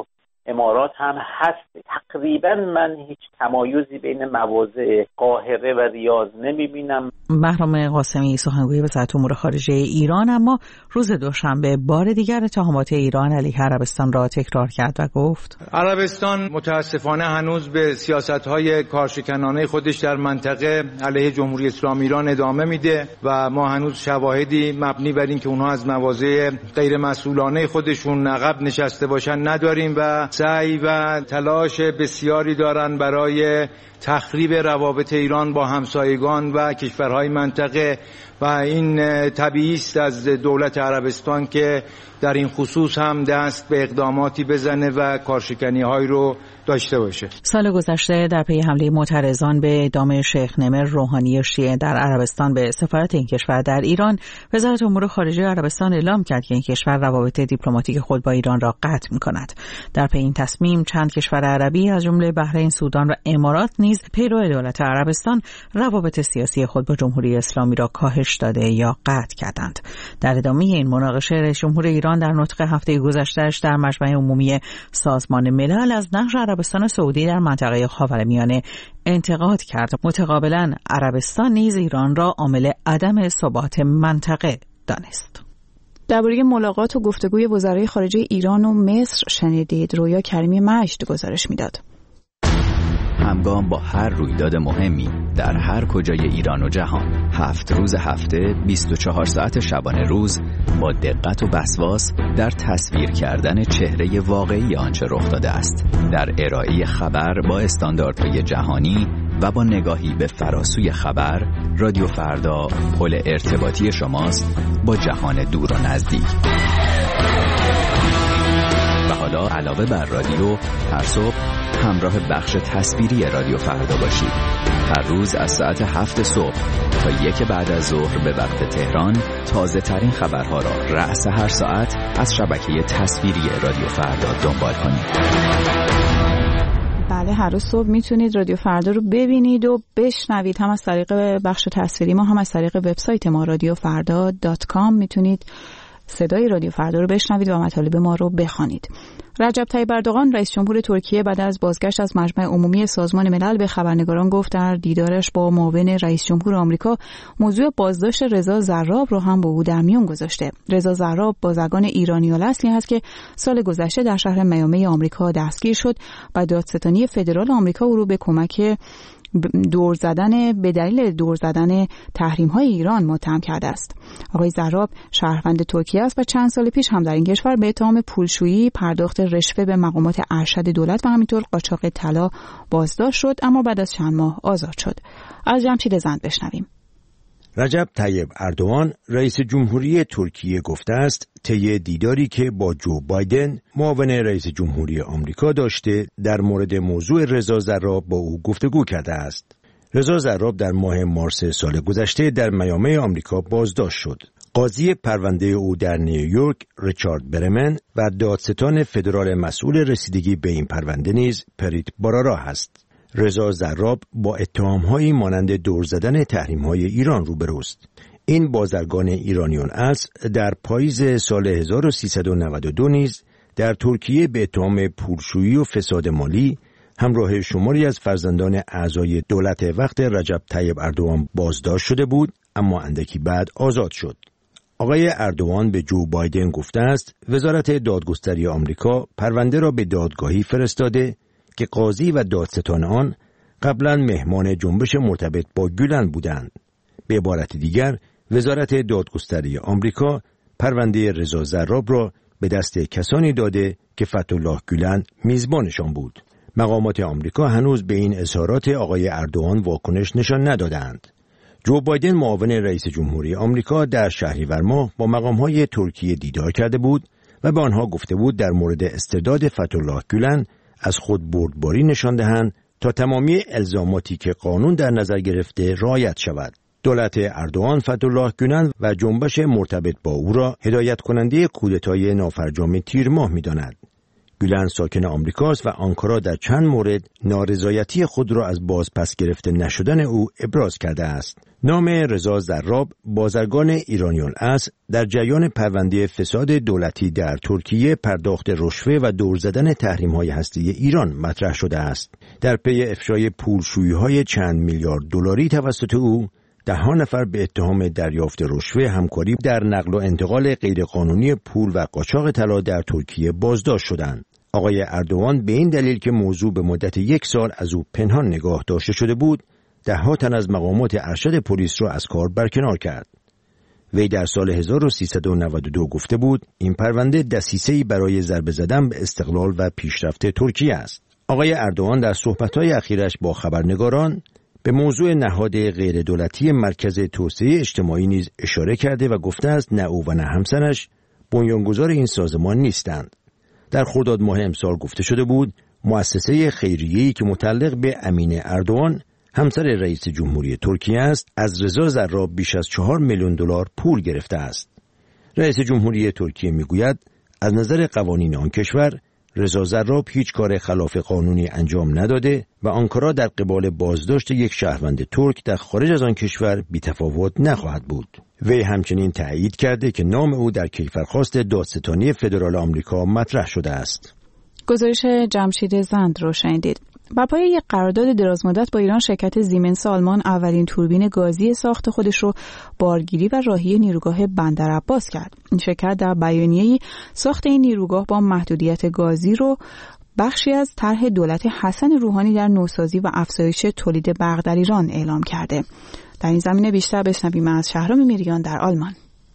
امارات هم هست. تقریبا من هیچ تمایزی بین مواضع قاهره و ریاض نمیبینم. بهرام قاسمی سخنگوی وزارت امور خارجه ایران اما روز دوشنبه بار دیگر اتهامات ایران علیه عربستان را تکرار کرد و گفت عربستان متاسفانه هنوز به سیاست‌های کارشکنانه خودش در منطقه علیه جمهوری اسلامی ایران ادامه میده و ما هنوز شواهدی مبنی بر این که اونها از مواضع غیر مسئولانه خودشون عقب نشسته باشن نداریم و سعی و تلاش بسیاری دارن برای تخریب روابط ایران با همسایگان و کشورهای منطقه و این طبیعی است از دولت عربستان که در این خصوص هم دست به اقداماتی بزنه و کارشکنی‌هایی رو داشته باشه. سال گذشته در پی حمله معترضان به اعدام شیخ نمر روحانی شیعه در عربستان به سفارت این کشور در ایران، وزارت امور خارجه عربستان اعلام کرد که این کشور روابط دیپلماتیک خود با ایران را قطع می‌کند. در پی این تصمیم چند کشور عربی از جمله بحرین، سودان و امارات نیز پیرو دولت عربستان روابط سیاسی خود با جمهوری اسلامی را کاهش داده یا قطع کردند. در ادامه این مناقشه رئیس جمهور ایران در نطق هفته گذشته‌اش در مجمع عمومی سازمان ملل از نقش عربستان سعودی در منطقه خاورمیانه انتقاد کرد. متقابلا عربستان نیز ایران را عامل عدم ثبات منطقه دانست. درباره ملاقات و گفتگوی وزرای خارجه ایران و مصر شنیدید. رویا کریمی مجد گزارش میداد. همگام با هر رویداد مهمی در هر کجای ایران و جهان، هفت روز هفته، بیست و چهار ساعت شبانه روز، با دقت و وسواس در تصویر کردن چهره واقعی آنچه رخ داده است، در ارائه خبر با استانداردهای جهانی و با نگاهی به فراسوی خبر، رادیو فردا پل ارتباطی شماست با جهان دور و نزدیک. و حالا علاوه بر رادیو، هر صبح همراه بخش تصویری رادیو فردا باشید. هر روز از ساعت هفت صبح تا یک بعد از ظهر به وقت تهران تازه ترین خبرها را رأس هر ساعت از شبکه تصویری رادیو فردا دنبال کنید. بله، هر روز صبح میتونید رادیو فردا رو ببینید و بشنوید، هم از طریق بخش تصویری ما، هم از طریق وبسایت ما رادیو فردا دات کام میتونید صدای رادیو فردا رو بشنوید و مطالب ما رو بخوانید. رجب طیب اردوغان رئیس جمهور ترکیه بعد از بازگشت از مجمع عمومی سازمان ملل به خبرنگاران گفت در دیدارش با معاون رئیس جمهور آمریکا موضوع بازداشت رضا زراب رو هم با او در میون گذاشته. رضا زراب بازرگان ایرانی الاصلی است که سال گذشته در شهر میامی آمریکا دستگیر شد و دادستانی فدرال آمریکا او رو به کمک دور زدن به دلیل دور زدن تحریم‌های ایران متهم کرده است. آقای زراب شهروند ترکیه است و چند سال پیش هم در این کشور به اتهام پولشویی، پرداخت رشوه به مقامات ارشد دولت و همینطور قاچاق طلا بازداشت شد، اما بعد از چند ماه آزاد شد. از جمشید زند بشنویم. رجب طیب اردوغان رئیس جمهوری ترکیه گفته است طی دیداری که با جو بایدن معاون رئیس جمهوری آمریکا داشته در مورد موضوع رضا زراب با او گفتگو کرده است. رضا زراب در ماه مارس سال گذشته در میامی آمریکا بازداشت شد. قاضی پرونده او در نیویورک ریچارد برمن و دادستان فدرال مسئول رسیدگی به این پرونده نیز پریت بارارا است. رضا زراب با اتهام‌هایی مانند دور زدن تحریم‌های ایران روبروست. این بازرگان ایرانیان اصل در پاییز سال هزار و سیصد و نود و دو نیز در ترکیه به اتهام پولشویی و فساد مالی همراه شماری از فرزندان اعضای دولت وقت رجب طیب اردوغان بازداشت شده بود، اما اندکی بعد آزاد شد. آقای اردوغان به جو بایدن گفته است وزارت دادگستری آمریکا پرونده را به دادگاهی فرستاده که قاضی و دادستان آن قبلا مهمان جنبش مرتبط با گولن بودند. به عبارت دیگر، وزارت دادگستری آمریکا پرونده رضا زراب را به دست کسانی داده که فتح‌الله گولن میزبانشان بود. مقامات آمریکا هنوز به این اظهارات آقای اردوغان واکنش نشان ندادند. جو بایدن معاون رئیس جمهوری آمریکا در شهریور ماه با مقام‌های ترکیه دیدار کرده بود و به آنها گفته بود در مورد استرداد فتح‌الله گولن از خود بردباری نشان دهند تا تمامی الزاماتی که قانون در نظر گرفته رعایت شود. دولت اردوغان فتح‌الله گولن و جنبش مرتبط با او را هدایت کننده کودتای نافرجام تیر ماه می‌داند. گولن ساکن آمریکاست و آنکارا در چند مورد نارضایتی خود را از بازپس گرفته نشدن او ابراز کرده است. نام رضا ضراب، بازرگان ایرانی‌الاصل، در جریان پرونده فساد دولتی در ترکیه، پرداخت رشوه و دور زدن تحریم‌های هسته‌ای ایران مطرح شده است. در پی افشای پولشویی‌های چند میلیارد دلاری توسط او، ده ها نفر به اتهام دریافت رشوه، همکاری در نقل و انتقال غیرقانونی پول و قاچاق طلا در ترکیه بازداشت شدند. آقای اردوان به این دلیل که موضوع به مدت یک سال از او پنهان نگاه داشته شده بود، ده ها تن از مقامات ارشد پلیس را از کار برکنار کرد. وی در سال هزار و سیصد و نود و دو گفته بود این پرونده دسیسه‌ای برای ضربه زدن به استقلال و پیشرفت ترکیه است. آقای اردوان در صحبت‌های اخیرش با خبرنگاران به موضوع نهاد غیر دولتی مرکز توسعه اجتماعی نیز اشاره کرده و گفته است نه او و نه همسرش بنیانگذار این سازمان نیستند. در خرداد ماه امسال گفته شده بود مؤسسه خیریه‌ای که متعلق به امینه اردوان، همسر رئیس جمهوری ترکیه است، از رضا ضراب بیش از چهار میلیون دلار پول گرفته است. رئیس جمهوری ترکیه میگوید از نظر قوانین آن کشور رضا ضراب هیچ کار خلاف قانونی انجام نداده و آنکارا در قبال بازداشت یک شهروند ترک در خارج از آن کشور بی‌تفاوت نخواهد بود. وی همچنین تأیید کرده که نام او در کیفرخواست دادستانی فدرال آمریکا مطرح شده است. گزارش جمشید زند رو شنیدید. بر پایه یک قرارداد درازمدت با ایران، شرکت زیمنس آلمان اولین توربین گازی ساخت خودش رو بارگیری و راهی نیروگاه بندرعباس کرد. این شرکت در بیانیه‌ای ساخت این نیروگاه با محدودیت گازی رو بخشی از طرح دولت حسن روحانی در نوسازی و افزایش تولید برق در ایران اعلام کرده. در این زمینه بیشتر بشنویم از شهرام میریان در آلمان.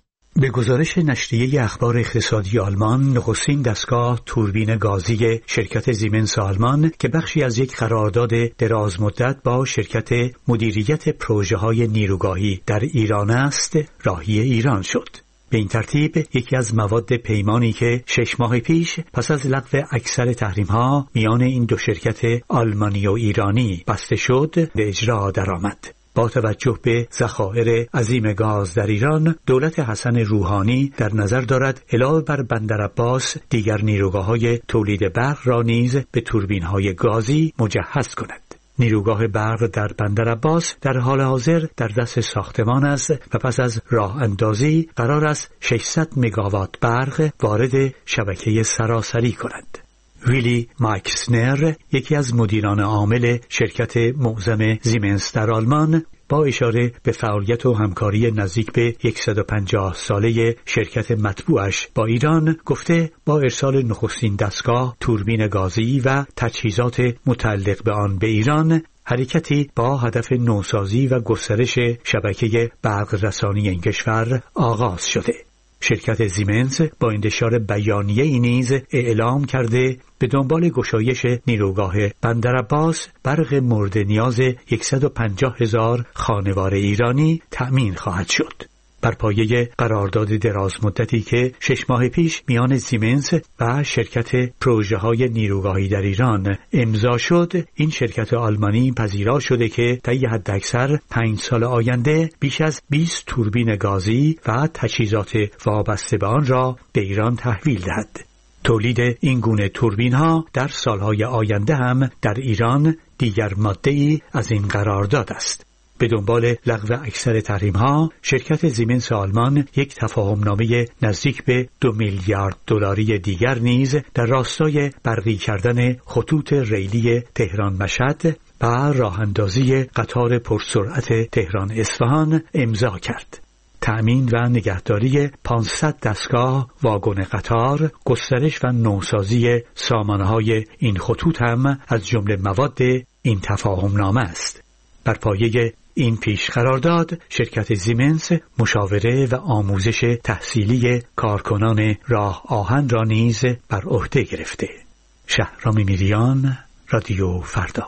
به گزارش نشریه اخبار اقتصادی آلمان، نخستین دستگاه توربین گازی شرکت زیمنس آلمان که بخشی از یک قرارداد درازمدت با شرکت مدیریت پروژه‌های نیروگاهی در ایران است، راهی ایران شد. به این ترتیب یکی از مواد پیمانی که شش ماه پیش پس از لغو اکثر تحریم‌ها میان این دو شرکت آلمانی و ایرانی بسته شد، به اجرا درآمد. با توجه به ذخایر عظیم گاز در ایران، دولت حسن روحانی در نظر دارد علاوه بر بندرعباس دیگر نیروگاه‌های تولید برق را نیز به توربین‌های گازی مجهز کند. نیروگاه برق در بندرعباس در حال حاضر در دست ساختمان است و پس از راه اندازی قرار است ششصد مگاوات برق وارد شبکه سراسری کند. ویلی مایکسنر، یکی از مدیران عامل شرکت معظم زیمنس در آلمان، با اشاره به فعالیت و همکاری نزدیک به صد و پنجاه ساله شرکت مطبوعش با ایران، گفته با ارسال نخستین دستگاه توربین گازی و تجهیزات متعلق به آن به ایران، حرکتی با هدف نوسازی و گسترش شبکه برق رسانی این کشور آغاز شده. شرکت زیمنس با انتشار بیانیه‌ای نیز اعلام کرده به دنبال گشایش نیروگاه بندرعباس برق مورد نیاز صد و پنجاه هزار خانوار ایرانی تأمین خواهد شد. بر پایه قرارداد درازمدتی که شش ماه پیش میان زیمنس و شرکت پروژه‌های نیروگاهی در ایران امضا شد، این شرکت آلمانی پذیرا شده که طی حداکثر پنج سال آینده بیش از بیست توربین گازی و تجهیزات وابسته به آن را به ایران تحویل دهد. تولید این گونه توربین ها در سالهای آینده هم در ایران دیگر ماده‌ای از این قرارداد است. به دنبال لغو اکثر تحریم ها، شرکت زیمنس آلمان یک تفاهمنامه نزدیک به دو میلیارد دلاری دیگر نیز در راستای برقی کردن خطوط ریلی تهران مشهد و راه اندازی قطار پرسرعت تهران اصفهان امضا کرد. تأمین و نگهداری پانصد دستگاه واگن قطار، گسترش و نوسازی سامانه‌های این خطوط هم از جمله مواد این تفاهمنامه است. بر پایه این پیش قرارداد، شرکت زیمنس مشاوره و آموزش تحصیلی کارکنان راه آهن را نیز بر عهده گرفته. شهرام میریان، رادیو فردا.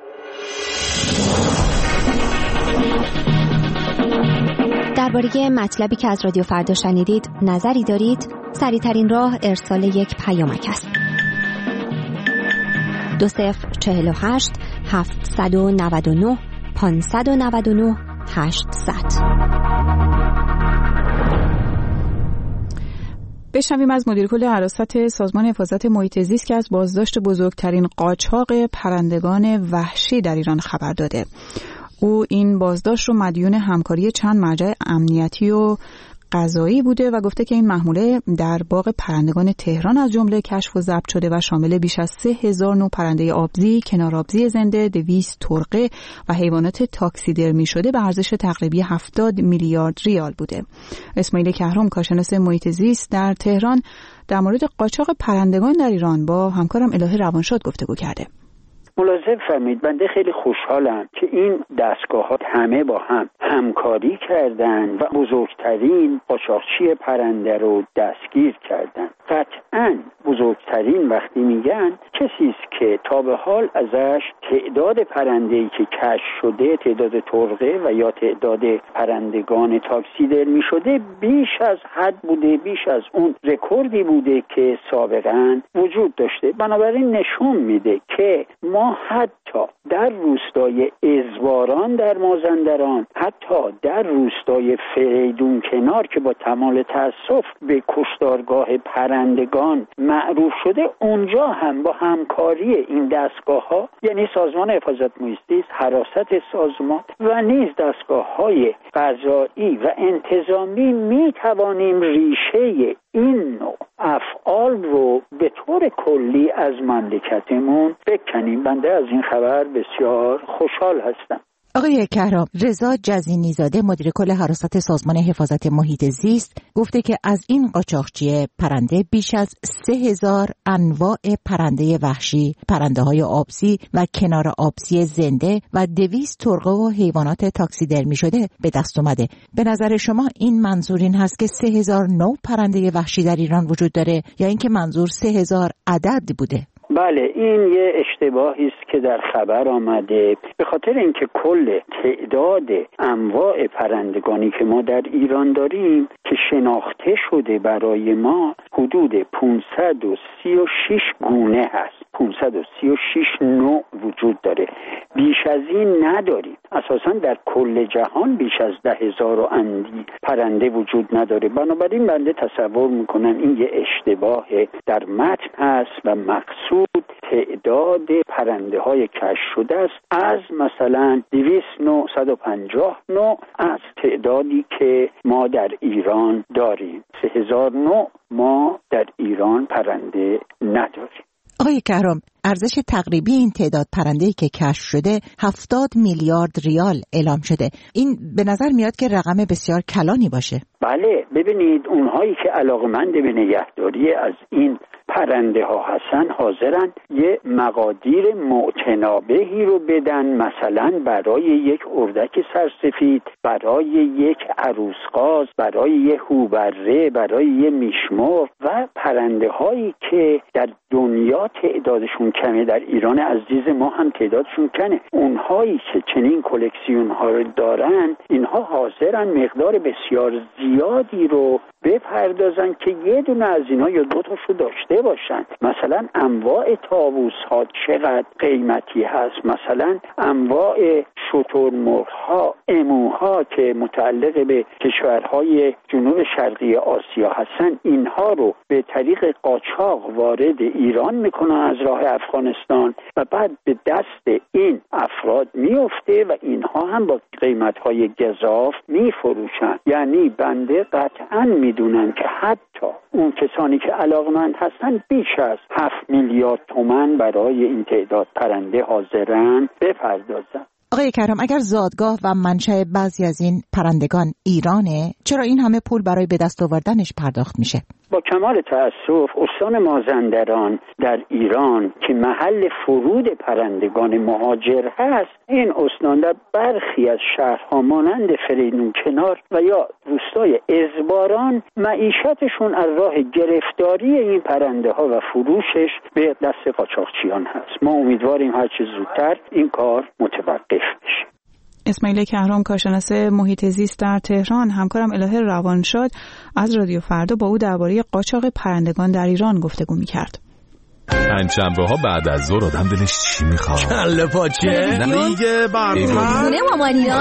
درباره مطلبی که از رادیو فردا شنیدید نظری دارید؟ سریع‌ترین راه ارسال یک پیامک است. دو صفر چهل و هشت هفتصد و نود و نه پانصد و نود و نه هشتصد. بشنویم از مدیر کل حراست سازمان حفاظت محیط زیست که از بازداشت بزرگترین قاچاق پرندگان وحشی در ایران خبر داده. او این بازداشت رو مدیون همکاری چند مرجع امنیتی و قضایی بوده و گفته که این محموله در باغ پرندگان تهران از جمله کشف و ضبط شده و شامل بیش از سه هزار نوع پرنده آبزی، کنارآبزی زنده، دویست ترقه و حیوانات تاکسیدرمی شده به ارزش تقریبی هفتاد میلیارد ریال بوده. اسماعیل کهرم، کارشناس محیط زیست در تهران، در مورد قاچاق پرندگان در ایران با همکارم الهه روانشاد گفتگو کرده. ملاحظه فرمایید، بنده خیلی خوشحالم که این دستگاه‌ها همه با هم همکاری کردن و بزرگترین قاچاقچی پرنده رو دستگیر کردن. قطعاً بزرگترین وقتی میگن کسی است که تا به حال ازش تعداد پرنده‌ای که کشف شده، تعداد ترقه و یا تعداد پرندگان تاکسیدرمی شده بیش از حد بوده، بیش از اون رکوردی بوده که سابقاً وجود داشته. بنابراین نشون میده که ما حتی در روستای ازواران در مازندران، حتی در روستای فریدون کنار که با تمام تأسف به کشتارگاه پرندگان معروف شده، اونجا هم با همکاری این دستگاه ها، یعنی سازمان حفاظت محیط زیست، حراست سازمان و نیز دستگاه های قضایی و انتظامی می توانیم ریشه این نوع افعال رو به طور کلی از مملکتمون بکنیم. بنده از این خبر بسیار خوشحال هستم. آقای کهرام، رضا جزینی زاده مدیر کل حراست سازمان حفاظت محیط زیست گفته که از این قاچاقچی پرنده بیش از سه هزار انواع پرنده وحشی، پرنده های آبزی و کنار آبزی زنده و دویست ترقه و حیوانات تاکسیدرمی شده به دست اومده. به نظر شما این منظور این هست که سه هزار نوع پرنده وحشی در ایران وجود داره یا اینکه منظور سه هزار عدد بوده؟ بله، این یه اشتباهی است که در خبر آمده، به خاطر اینکه کل تعداد انواع پرندگانی که ما در ایران داریم که شناخته شده برای ما حدود پانصد و سی و شش گونه هست، پانصد و سی و شش نوع وجود داره، بیش از این نداریم. اساساً در کل جهان بیش از ده هزار و اندی پرنده وجود نداره. بنابراین بنده تصور میکنم این یه اشتباه در متن هست و مقصود تعداد پرنده های کشف شده است از مثلا دویست نوع، صد و پنجاه نوع از تعدادی که ما در ایران داریم. سه هزار نوع ما در ایران پرنده نداریم. آقای کهرام، ارزش تقریبی این تعداد پرنده‌ای که کشف شده هفتاد میلیارد ریال اعلام شده. این به نظر میاد که رقم بسیار کلانی باشه. بله، ببینید اونهایی که علاقمند به نگهداری از این پرنده ها هستن حاضرن یه مقادیر معتنابهی رو بدن، مثلا برای یک اردک سرسفید، برای یک عروسقاز، برای یه هوبره، برای یه میشمرغ و پرنده هایی که در دنیا تعدادشون کمه، در ایران عزیز ما هم تعدادشون کمه. اونهایی که چنین کلکسیون ها رو دارن، اینها حاضرن مقدار بسیار زیادی رو بپردازن که یه دونه از اینا یا دو تاشو داشته باشن. مثلا انواع طاووس ها چقدر قیمتی هست، مثلا انواع شترمرغ ها، اموها که متعلق به کشورهای جنوب شرقی آسیا هستن، اینها رو به طریق قاچاق وارد ایران میکنن از راه افغانستان و بعد به دست این افراد میفته و اینها هم با قیمتهای گزاف میفروشن. یعنی بنده قطعا میدونم که حتی اون کسانی که علاقمند هستن بیش از هفت میلیارد تومان برای این تعداد پرنده حاضرن بپردازن. آقای کرم، اگر زادگاه و منشأ بعضی از این پرندگان ایرانه، چرا این همه پول برای به دست آوردنش پرداخت میشه؟ با کمال تأسف استان مازندران در ایران که محل فرود پرندگان مهاجر هست، این استان در برخی از شهرها مانند فریدون کنار و یا روستای ازباران معیشتشون از راه گرفتاری این پرنده ها و فروشش به دست قاچاقچیان هست. ما امیدواریم هرچه زودتر این کار متوقف بشه. اسماعیل کهرم، کارشناس محیط زیست در تهران، همکارم الهه روانشاد از رادیو فردا با او درباره قاچاق پرندگان در ایران گفتگو می‌کرد. پنجشنبه ها بعد از ظهر آدم دلش چی میخواد؟ کله پاچه دیگه برنامه خونه مامانیان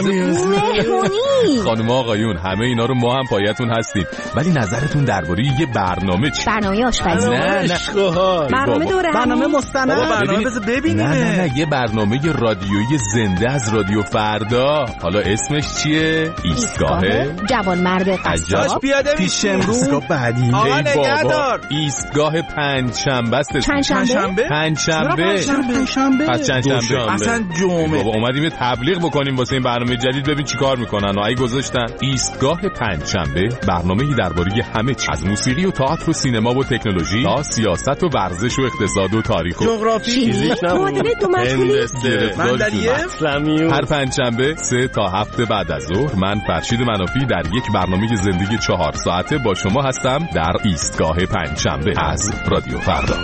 مهمونی. خانم آقایون همه اینا رو ما هم پایتون هستیم، ولی نظرتون درباره یه برنامه چی؟ برنامه آشپزی. نه نه برنامه دوره برنامه مستند. برنامه بذار ببینیم. نه نه نه یه برنامه رادیویی زنده از رادیو فردا. حالا اسمش چیه؟ ایستگاه جوان مرد قصاب. پیاده پیش امروز بعدی. آقا نگهدار. ایستگاه پنجشنبه است. پنجشنبه؟ پنجشنبه. پنجشنبه. پس چندشنبه؟ اصلا جمعه. بابا اومدیم یه تبلیغ بکنیم واسه این برنامه جدید، ببین چیکار میکنن. اگه گذاشتن ایستگاه پنجشنبه، برنامه‌ای درباره همه چیز، از موسیقی و تئاتر و سینما و تکنولوژی تا سیاست و ورزش و اقتصاد و تاریخ و جغرافی، فیزیک، معادله دو مشغولی، مندلیه. هر پنجشنبه سه تا هفت بعد از ظهر من فرشید منافی در یک برنامه زندگی چهار ساعته با شما هستم در ایستگاه پنجشنبه از رادیو فردا.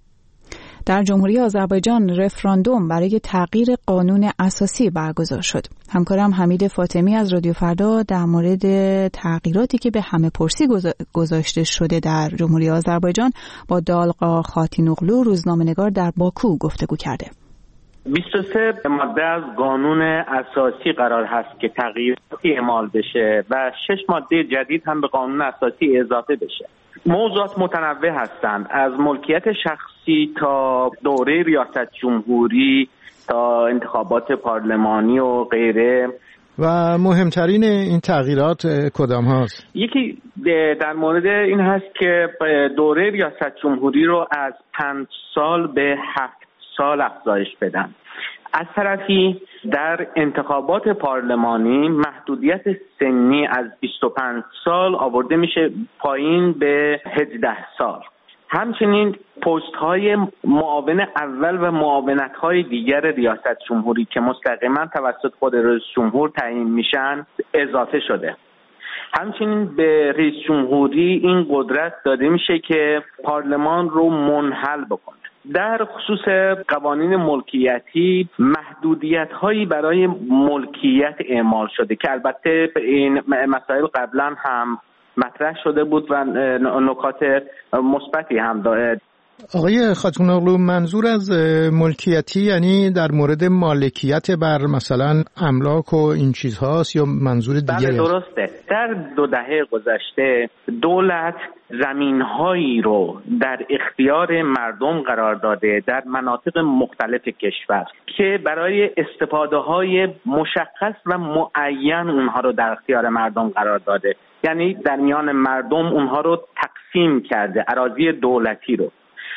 در جمهوری آذربایجان رفراندوم برای تغییر قانون اساسی برگزار شد. همکارم حمید فاطمی از رادیو فردا در مورد تغییراتی که به همه پرسی گذاشته شده در جمهوری آذربایجان با دالقا خاتینوغلو روزنامه‌نگار در باکو گفتگو کرده. بیست و سه ماده از قانون اساسی قرار هست که تغییراتی اعمال بشه و شش ماده جدید هم به قانون اساسی اضافه بشه. موضوعات متنوع هستند، از ملکیت شخصی تا دوره ریاست جمهوری تا انتخابات پارلمانی و غیره. و مهمترین این تغییرات کدام هاست؟ یکی در مورد این هست که دوره ریاست جمهوری رو از پنج سال به هفت سال افزایش بدن. از طرفی در انتخابات پارلمانی محدودیت سنی از بیست و پنج سال آورده میشه پایین به هجده سال. همچنین پست های معاون اول و معاونت های دیگر ریاست جمهوری که مستقیما توسط خود رئیس جمهور تعیین میشن اضافه شده. همچنین به رئیس جمهوری این قدرت داده میشه که پارلمان رو منحل بکنه. در خصوص قوانین ملکیتی محدودیت هایی برای ملکیت اعمال شده که البته این مسائل قبلا هم مطرح شده بود و نکات مثبتی هم داره. آقای خاتونوغلو، منظور از ملکیتی یعنی در مورد مالکیت بر مثلا املاک و این چیزهاست یا منظور دیگری؟ بله درسته. در دو دهه گذشته دولت زمین‌هایی رو در اختیار مردم قرار داده در مناطق مختلف کشور که برای استفاده‌های مشخص و معین اونها رو در اختیار مردم قرار داده، یعنی در میان مردم اونها رو تقسیم کرده، اراضی دولتی رو،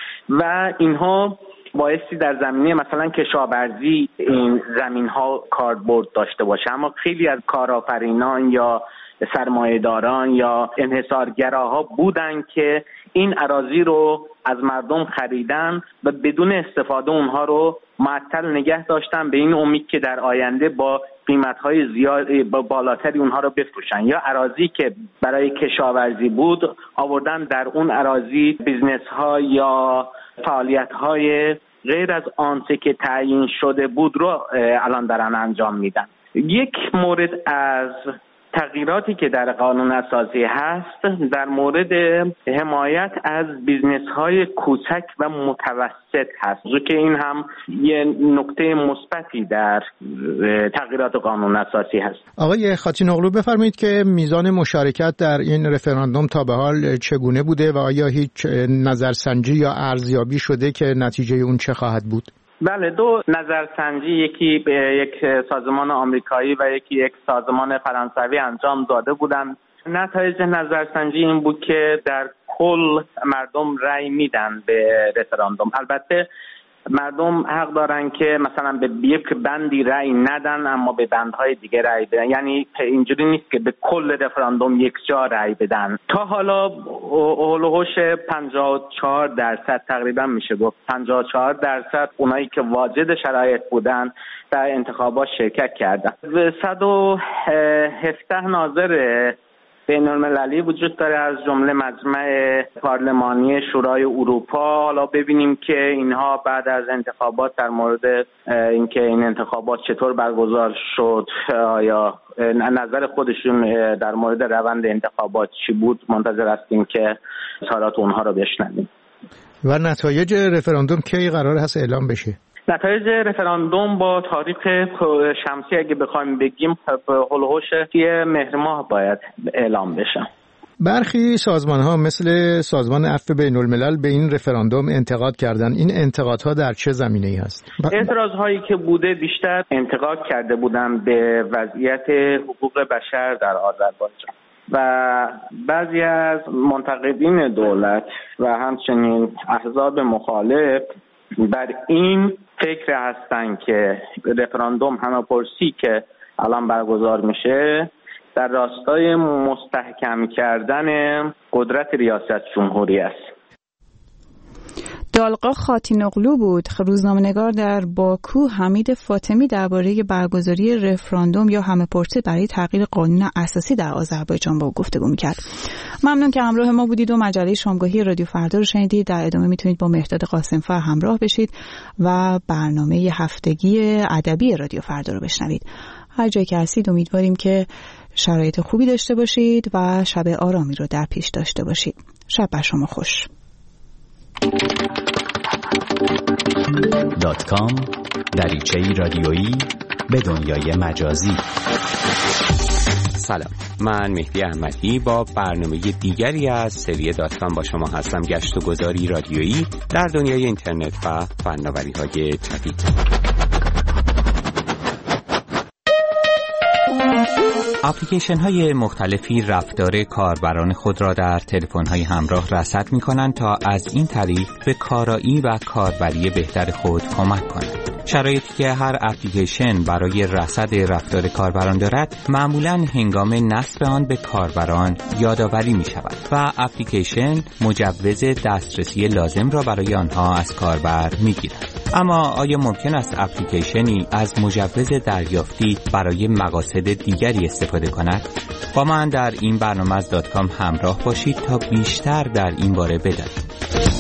و اینها بایستی در زمینه مثلا کشاورزی این زمین‌ها کاربرد داشته باشه، اما خیلی از کارآفرینان یا سرمایه‌داران یا انحصارگراها بودن که این اراضی رو از مردم خریدن و بدون استفاده اونها رو معطل نگه داشتن به این امید که در آینده با قیمت‌های زیاد با بالاتری اونها رو بفروشن، یا اراضی که برای کشاورزی بود آوردن در اون اراضی بیزنس‌ها یا فعالیت‌های غیر از آنچه که تعیین شده بود رو الان دارن انجام میدن. یک مورد از تغییراتی که در قانون اساسی هست در مورد حمایت از بیزنس‌های کوچک و متوسط هست که این هم یه نکته مثبتی در تغییرات قانون اساسی هست. آقای خاتینوغلو بفرمایید که میزان مشارکت در این رفراندوم تا به حال چگونه بوده و آیا هیچ نظرسنجی یا ارزیابی شده که نتیجه اون چه خواهد بود؟ بله، دو نظرسنجی، یکی به یک سازمان آمریکایی و یکی یک سازمان فرانسوی انجام داده بودند. نتایج نظرسنجی این بود که در کل مردم رأی میدن به رفراندوم. البته مردم حق دارن که مثلا به یک بندی رأی ندن اما به بندهای دیگه رأی بدن، یعنی اینجوری نیست که به کل رفراندوم یک جا رأی بدن. تا حالا هولوش پنجاه و چهار درصد تقریبا میشه گفت پنجاه و چهار درصد اونایی که واجد شرایط بودن در انتخابات شرکت کردن. صد و هفده ناظر بین المللی وجود داره از جمله مجمع پارلمانی شورای اروپا. حالا ببینیم که اینها بعد از انتخابات در مورد اینکه این انتخابات چطور برگزار شد یا نظر خودشون در مورد روند انتخابات چی بود، منتظر هستیم که اظهارات اونها رو بشنویم. و نتایج رفراندوم کی قرار هست اعلام بشه؟ نتایج رفراندوم با تاریخ شمسی اگه بخوایم بگیم هولوش یه مهر ماه باید اعلام بشه. برخی سازمان ها مثل سازمان عفو بین الملل به این رفراندوم انتقاد کردن. این انتقادها در چه زمینه‌ای هست؟ ب... اعتراض هایی که بوده بیشتر انتقاد کرده بودن به وضعیت حقوق بشر در آذربایجان و بعضی از منتقدین دولت و همچنین احزاب مخالف بر این فکر هستن که رفراندوم همه‌پرسی که الان برگزار میشه در راستای مستحکم کردن قدرت ریاست جمهوری است. دالقا خاتینوغلو بود. روزنامه‌نگار در باکو حمید فاطمی درباره برگزاری رفراندوم یا همه‌پرسی برای تغییر قانون اساسی در آذربایجان با گفتگو می‌کرد. ممنون که همراه ما بودید و مجله شامگاهی رادیو فردا رو شنیدید. در ادامه میتونید با مهرداد قاسم‌فر همراه بشید و برنامه هفتگی ادبی رادیو فردا رو بشنوید. هر جایی که هستید امیدواریم که شرایط خوبی داشته باشید و شب آرامی رو در پیش داشته باشید. شب بر شما خوش. دات کام دریچه‌ای رادیویی به دنیای مجازی. سلام، من مهدی احمدی با برنامه دیگری از سری دات کام با شما هستم. گشت و گذاری رادیویی در دنیای اینترنت و فناوری‌های جدید. اپلیکیشن های مختلفی رفتار کاربران خود را در تلفن های همراه رصد می کنند تا از این طریق به کارایی و کاربری بهتر خود کمک کنند. شرایطی که هر اپلیکیشن برای رصد رفتار کاربران دارد معمولاً هنگام نصب آن به کاربران یادآوری می شود و اپلیکیشن مجوز دسترسی لازم را برای آنها از کاربر می گیرد. اما آیا ممکن است اپلیکیشنی از مجوز دریافتی برای مقاصد دیگری استفاده کند؟ با من در این برنامه از دات کام همراه باشید تا بیشتر در این باره بدانید.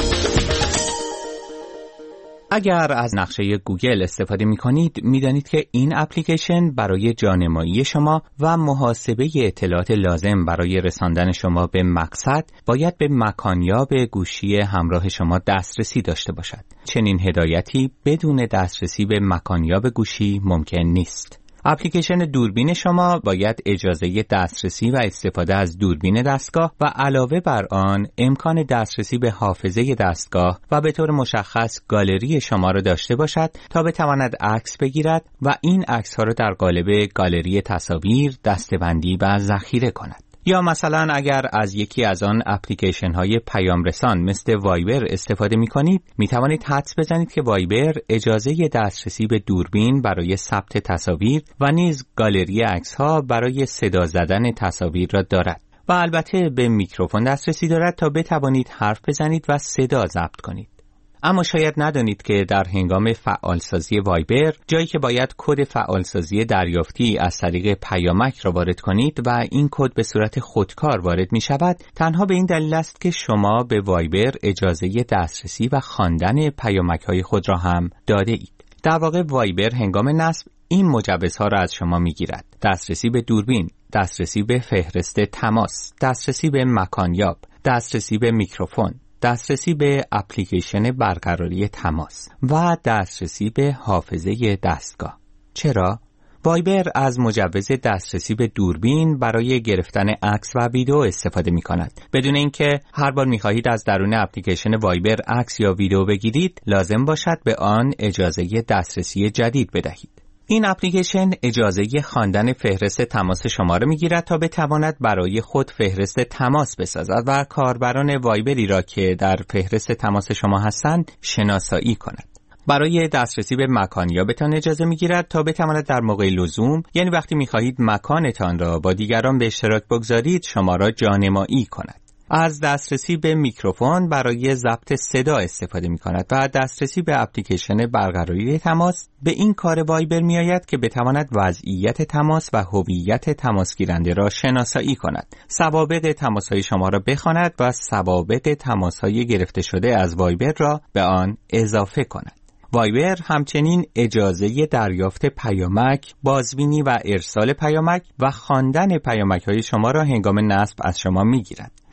اگر از نقشه گوگل استفاده می کنید می دانید که این اپلیکیشن برای جانمایی شما و محاسبه اطلاعات لازم برای رساندن شما به مقصد باید به مکانیاب گوشی همراه شما دسترسی داشته باشد. چنین هدایتی بدون دسترسی به مکانیاب گوشی ممکن نیست. اپلیکیشن دوربین شما باید اجازه دسترسی و استفاده از دوربین دستگاه و علاوه بر آن امکان دسترسی به حافظه دستگاه و به طور مشخص گالری شما را داشته باشد تا بتواند عکس بگیرد و این عکس ها را در قالب گالری تصاویر دسته‌بندی و ذخیره کند. یا مثلا اگر از یکی از آن اپلیکیشن های پیام رسان مثل وایبر استفاده می کنید می توانید حدس بزنید که وایبر اجازه دسترسی به دوربین برای ثبت تصاویر و نیز گالری عکس ها برای صدا زدن تصاویر را دارد و البته به میکروفون دسترسی دارد تا بتوانید حرف بزنید و صدا ضبط کنید. اما شاید ندانید که در هنگام فعالسازی وایبر جایی که باید کد فعالسازی دریافتی از طریق پیامک را وارد کنید و این کد به صورت خودکار وارد می شود تنها به این دلیل است که شما به وایبر اجازه دسترسی و خواندن پیامک های خود را هم داده اید. در واقع وایبر هنگام نصب این مجوزها را از شما می گیرد: دسترسی به دوربین، دسترسی به فهرست تماس، دسترسی به مکانیاب، دسترسی به میکروفون، دسترسی به اپلیکیشن برقراری تماس و دسترسی به حافظه دستگاه. چرا؟ وایبر از مجوز دسترسی به دوربین برای گرفتن عکس و ویدیو استفاده می کند. بدون اینکه هر بار می خواهید از درون اپلیکیشن وایبر عکس یا ویدیو بگیرید، لازم باشد به آن اجازه دسترسی جدید بدهید. این اپلیکیشن اجازه خواندن فهرست تماس شما را می‌گیرد تا بتواند برای خود فهرست تماس بسازد و کاربران وایبری را که در فهرست تماس شما هستند شناسایی کند. برای دسترسی به مکانیابتان اجازه می‌گیرد تا بتواند در موقع لزوم، یعنی وقتی می‌خواهید مکانتان را با دیگران به اشتراک بگذارید، شما را جانمایی کند. از دسترسی به میکروفون برای ضبط صدا استفاده می کند و دسترسی به اپلیکیشن برقراری تماس به این کار وایبر می آید که بتواند وضعیت تماس و هویت تماس گیرنده را شناسایی کند، ضوابط تماس‌های شما را بخواند و ضوابط تماس‌های گرفته شده از وایبر را به آن اضافه کند. وایبر همچنین اجازه دریافت پیامک، بازبینی و ارسال پیامک و خواندن پیامک‌های شما را هنگام نصب از شما می‌گیرد.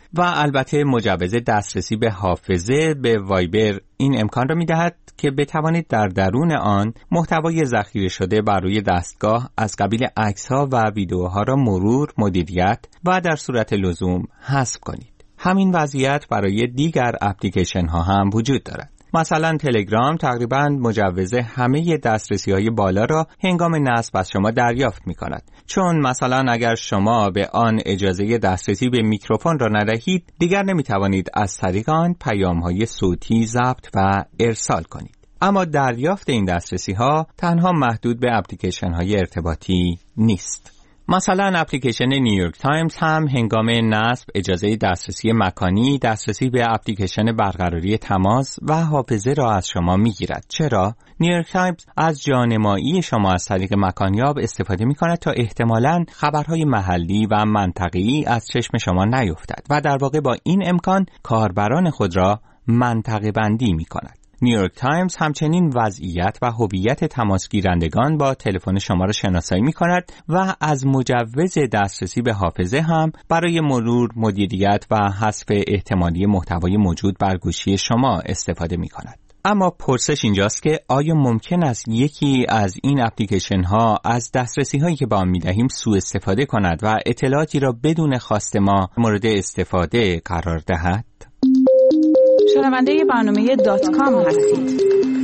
و البته مجوز دسترسی به حافظه به وایبر این امکان را می‌دهد که بتوانید در درون آن محتوای ذخیره شده بر روی دستگاه از قبیل عکس‌ها و ویدیوها را مرور، مدیریت و در صورت لزوم حذف کنید. همین وضعیت برای دیگر اپلیکیشن‌ها هم وجود دارد. مثلا تلگرام تقریباً مجوز همه دسترسی‌های بالا را هنگام نصب از شما دریافت می‌کند. چون مثلا اگر شما به آن اجازه دسترسی به میکروفون را ندهید، دیگر نمی‌توانید از طریق آن پیام‌های صوتی ضبط و ارسال کنید. اما دریافت این دسترسی‌ها تنها محدود به اپلیکیشن‌های ارتباطی نیست. مثلا اپلیکیشن نیویورک تایمز هم هنگام نصب اجازه دسترسی مکانی، دسترسی به اپلیکیشن برقراری تماس و حافظه را از شما میگیرد. چرا؟ نیویورک تایمز از جانمایی شما از طریق مکانیاب استفاده میکند تا احتمالاً خبرهای محلی و منطقه‌ای از چشم شما نیفتد و در واقع با این امکان کاربران خود را منطقه بندی میکند. نیویورک تایمز همچنین وضعیت و هویت تماس گیرندگان با تلفن شما را شناسایی می کند و از مجوز دسترسی به حافظه هم برای مرور، مدیریت و حذف احتمالی محتوای موجود بر گوشی شما استفاده می کند. اما پرسش اینجاست که آیا ممکن است یکی از این اپلیکیشن ها از دسترسی هایی که با آن می دهیم سوء استفاده کند و اطلاعاتی را بدون خواست ما مورد استفاده قرار دهد؟ شنونده برنامه دات کام هستید.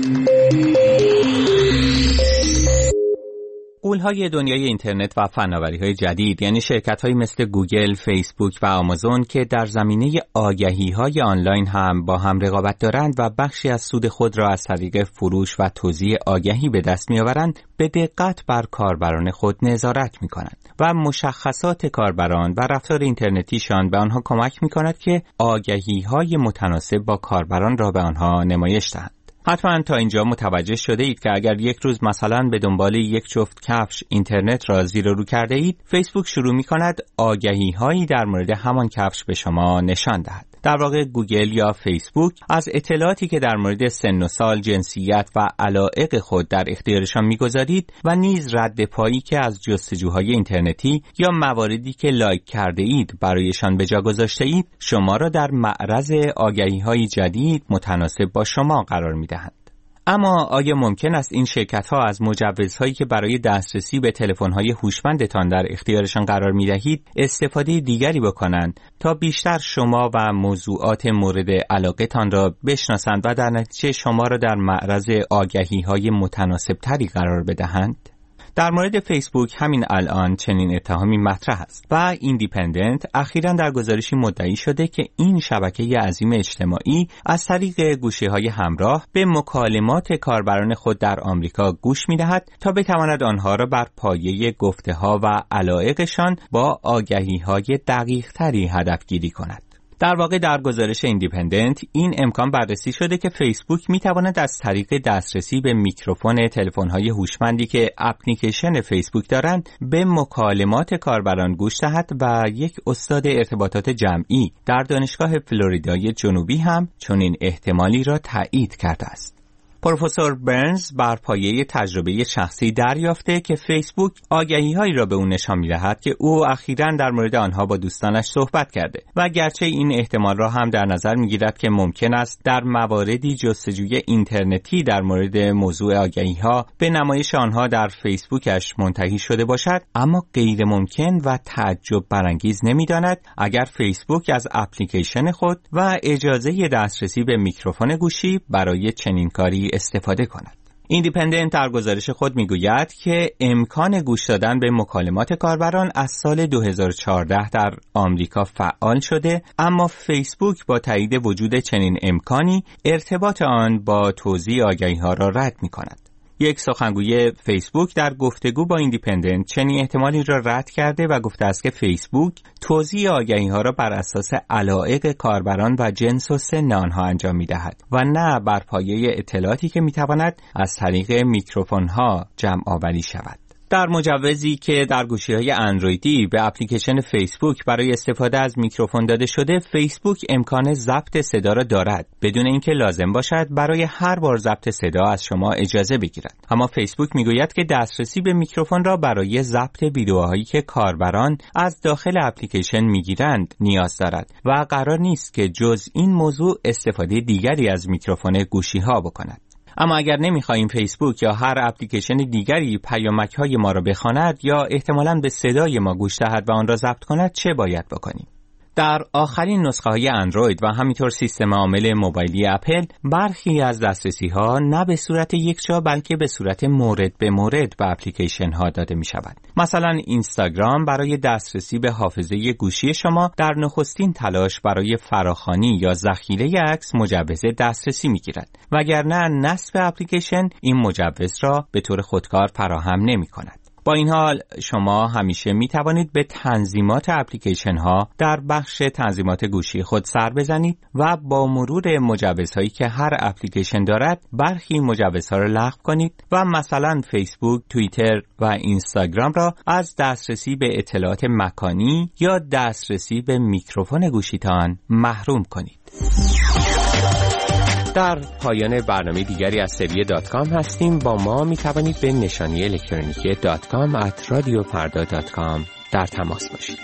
غول‌های دنیای اینترنت و فناوری‌های جدید، یعنی شرکت‌هایی مثل گوگل، فیسبوک و آمازون که در زمینه آگهی‌های آنلاین هم با هم رقابت دارند و بخشی از سود خود را از طریق فروش و توزیع آگهی به دست می‌آورند، به دقت بر کاربران خود نظارت می‌کنند و مشخصات کاربران و رفتار اینترنتیشان به آنها کمک می‌کند که آگهی‌های متناسب با کاربران را به آنها نمایش دهند. حتما تا اینجا متوجه شده اید که اگر یک روز مثلا به دنبال یک جفت کفش اینترنت را زیر و رو کرده اید، فیسبوک شروع می کند آگهی هایی در مورد همان کفش به شما نشان دهد. در واقع گوگل یا فیسبوک از اطلاعاتی که در مورد سن و سال، جنسیت و علایق خود در اختیارشان می‌گذارید و نیز رد پایی که از جستجوهای اینترنتی یا مواردی که لایک کرده اید برایشان به جا گذاشته اید، شما را در معرض آگهی‌های جدید متناسب با شما قرار می‌دهند. اما آیا ممکن است این شرکت‌ها از مجوزهایی که برای دسترسی به تلفن‌های هوشمندتان در اختیارشان قرار می‌دهید استفاده دیگری بکنند تا بیشتر شما و موضوعات مورد علاقتان را بشناسند و در نتیجه شما را در معرض آگهی‌های متناسب‌تری قرار بدهند؟ در مورد فیسبوک همین الان چنین اتهامی مطرح است و ایندیپندنت اخیراً در گزارشی مدعی شده که این شبکه عظیم اجتماعی از طریق گوشی‌های همراه به مکالمات کاربران خود در آمریکا گوش می‌دهد تا بتواند آنها را بر پایه گفته‌ها و علایقشان با آگهی‌های دقیق‌تری هدفگیری کند. در واقع در گزارش ایندیپندنت این امکان بررسی شده که فیسبوک میتواند از طریق دسترسی به میکروفون تلفن‌های هوشمندی که اپلیکیشن فیسبوک دارند به مکالمات کاربران گوش دهد و یک استاد ارتباطات جمعی در دانشگاه فلوریدای جنوبی هم چنین احتمالی را تایید کرده است. پروفسور برنز بر پایه تجربه شخصی دریافته که فیسبوک آگهی‌هایی را به او نشان می‌دهد که او اخیراً در مورد آنها با دوستانش صحبت کرده و گرچه این احتمال را هم در نظر می‌گیرد که ممکن است در مواردی جستجوی اینترنتی در مورد موضوع آگهی‌ها به نمایش آنها در فیسبوکش منتهی شده باشد، اما غیر ممکن و تعجب برانگیز نمی‌داند اگر فیسبوک از اپلیکیشن خود و اجازه دسترسی به میکروفون گوشی برای چنین کاری استفاده کند. ایندیپندنت در گزارش خود میگوید که امکان گوش دادن به مکالمات کاربران از سال دو هزار و چهارده در آمریکا فعال شده، اما فیسبوک با تایید وجود چنین امکانی ارتباط آن با توزیع آگهی‌ها را رد می‌کند. یک سخنگوی فیسبوک در گفتگو با ایندیپندنت چنین احتمالی را رد کرده و گفته است که فیسبوک توزیع آگهی‌ها را بر اساس علایق کاربران و جنس و سن آنها انجام می‌دهد و نه بر پایه اطلاعاتی که می‌تواند از طریق میکروفون‌ها جمع آوری شود. در مجوزی که در گوشی‌های اندرویدی به اپلیکیشن فیسبوک برای استفاده از میکروفون داده شده، فیسبوک امکان ضبط صدا را دارد بدون اینکه لازم باشد برای هر بار ضبط صدا از شما اجازه بگیرد. اما فیسبوک میگوید که دسترسی به میکروفون را برای ضبط ویدیوهایی که کاربران از داخل اپلیکیشن میگیرند نیاز دارد و قرار نیست که جز این موضوع استفاده دیگری از میکروفون گوشی‌ها بکند. اما اگر نمیخواهیم فیسبوک یا هر اپلیکیشن دیگری پیامک‌های ما را بخواند یا احتمالاً به صدای ما گوش دهد و آن را ضبط کند، چه باید بکنیم؟ در آخرین نسخه‌های اندروید و همینطور سیستم عامل موبایلی اپل، برخی از دسترسی‌ها نه به صورت یکجا بلکه به صورت مورد به مورد به اپلیکیشن‌ها داده می‌شود. مثلا اینستاگرام برای دسترسی به حافظه گوشی شما در نخستین تلاش برای فراخوانی یا ذخیره عکس مجوز دسترسی می‌گیرد، وگرنه نصب اپلیکیشن این مجوز را به طور خودکار فراهم نمی‌کند. با این حال شما همیشه می توانید به تنظیمات اپلیکیشن ها در بخش تنظیمات گوشی خود سر بزنید و با مرور مجوزهایی که هر اپلیکیشن دارد برخی مجوزها را لغو کنید و مثلا فیسبوک، توییتر و اینستاگرام را از دسترسی به اطلاعات مکانی یا دسترسی به میکروفون گوشیتان محروم کنید. در پایان برنامه دیگری از سری دات کام هستیم. با ما می توانید به نشانی الکترونیکی دات کام ات رادیو فردا دات کام در تماس باشید.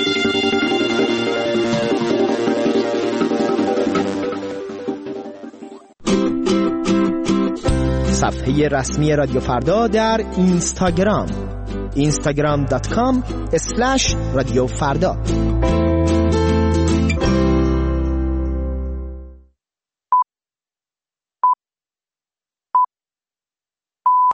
صفحه رسمی رادیو فردا در اینستاگرام اینستاگرام دات کام اسلش رادیو فردا.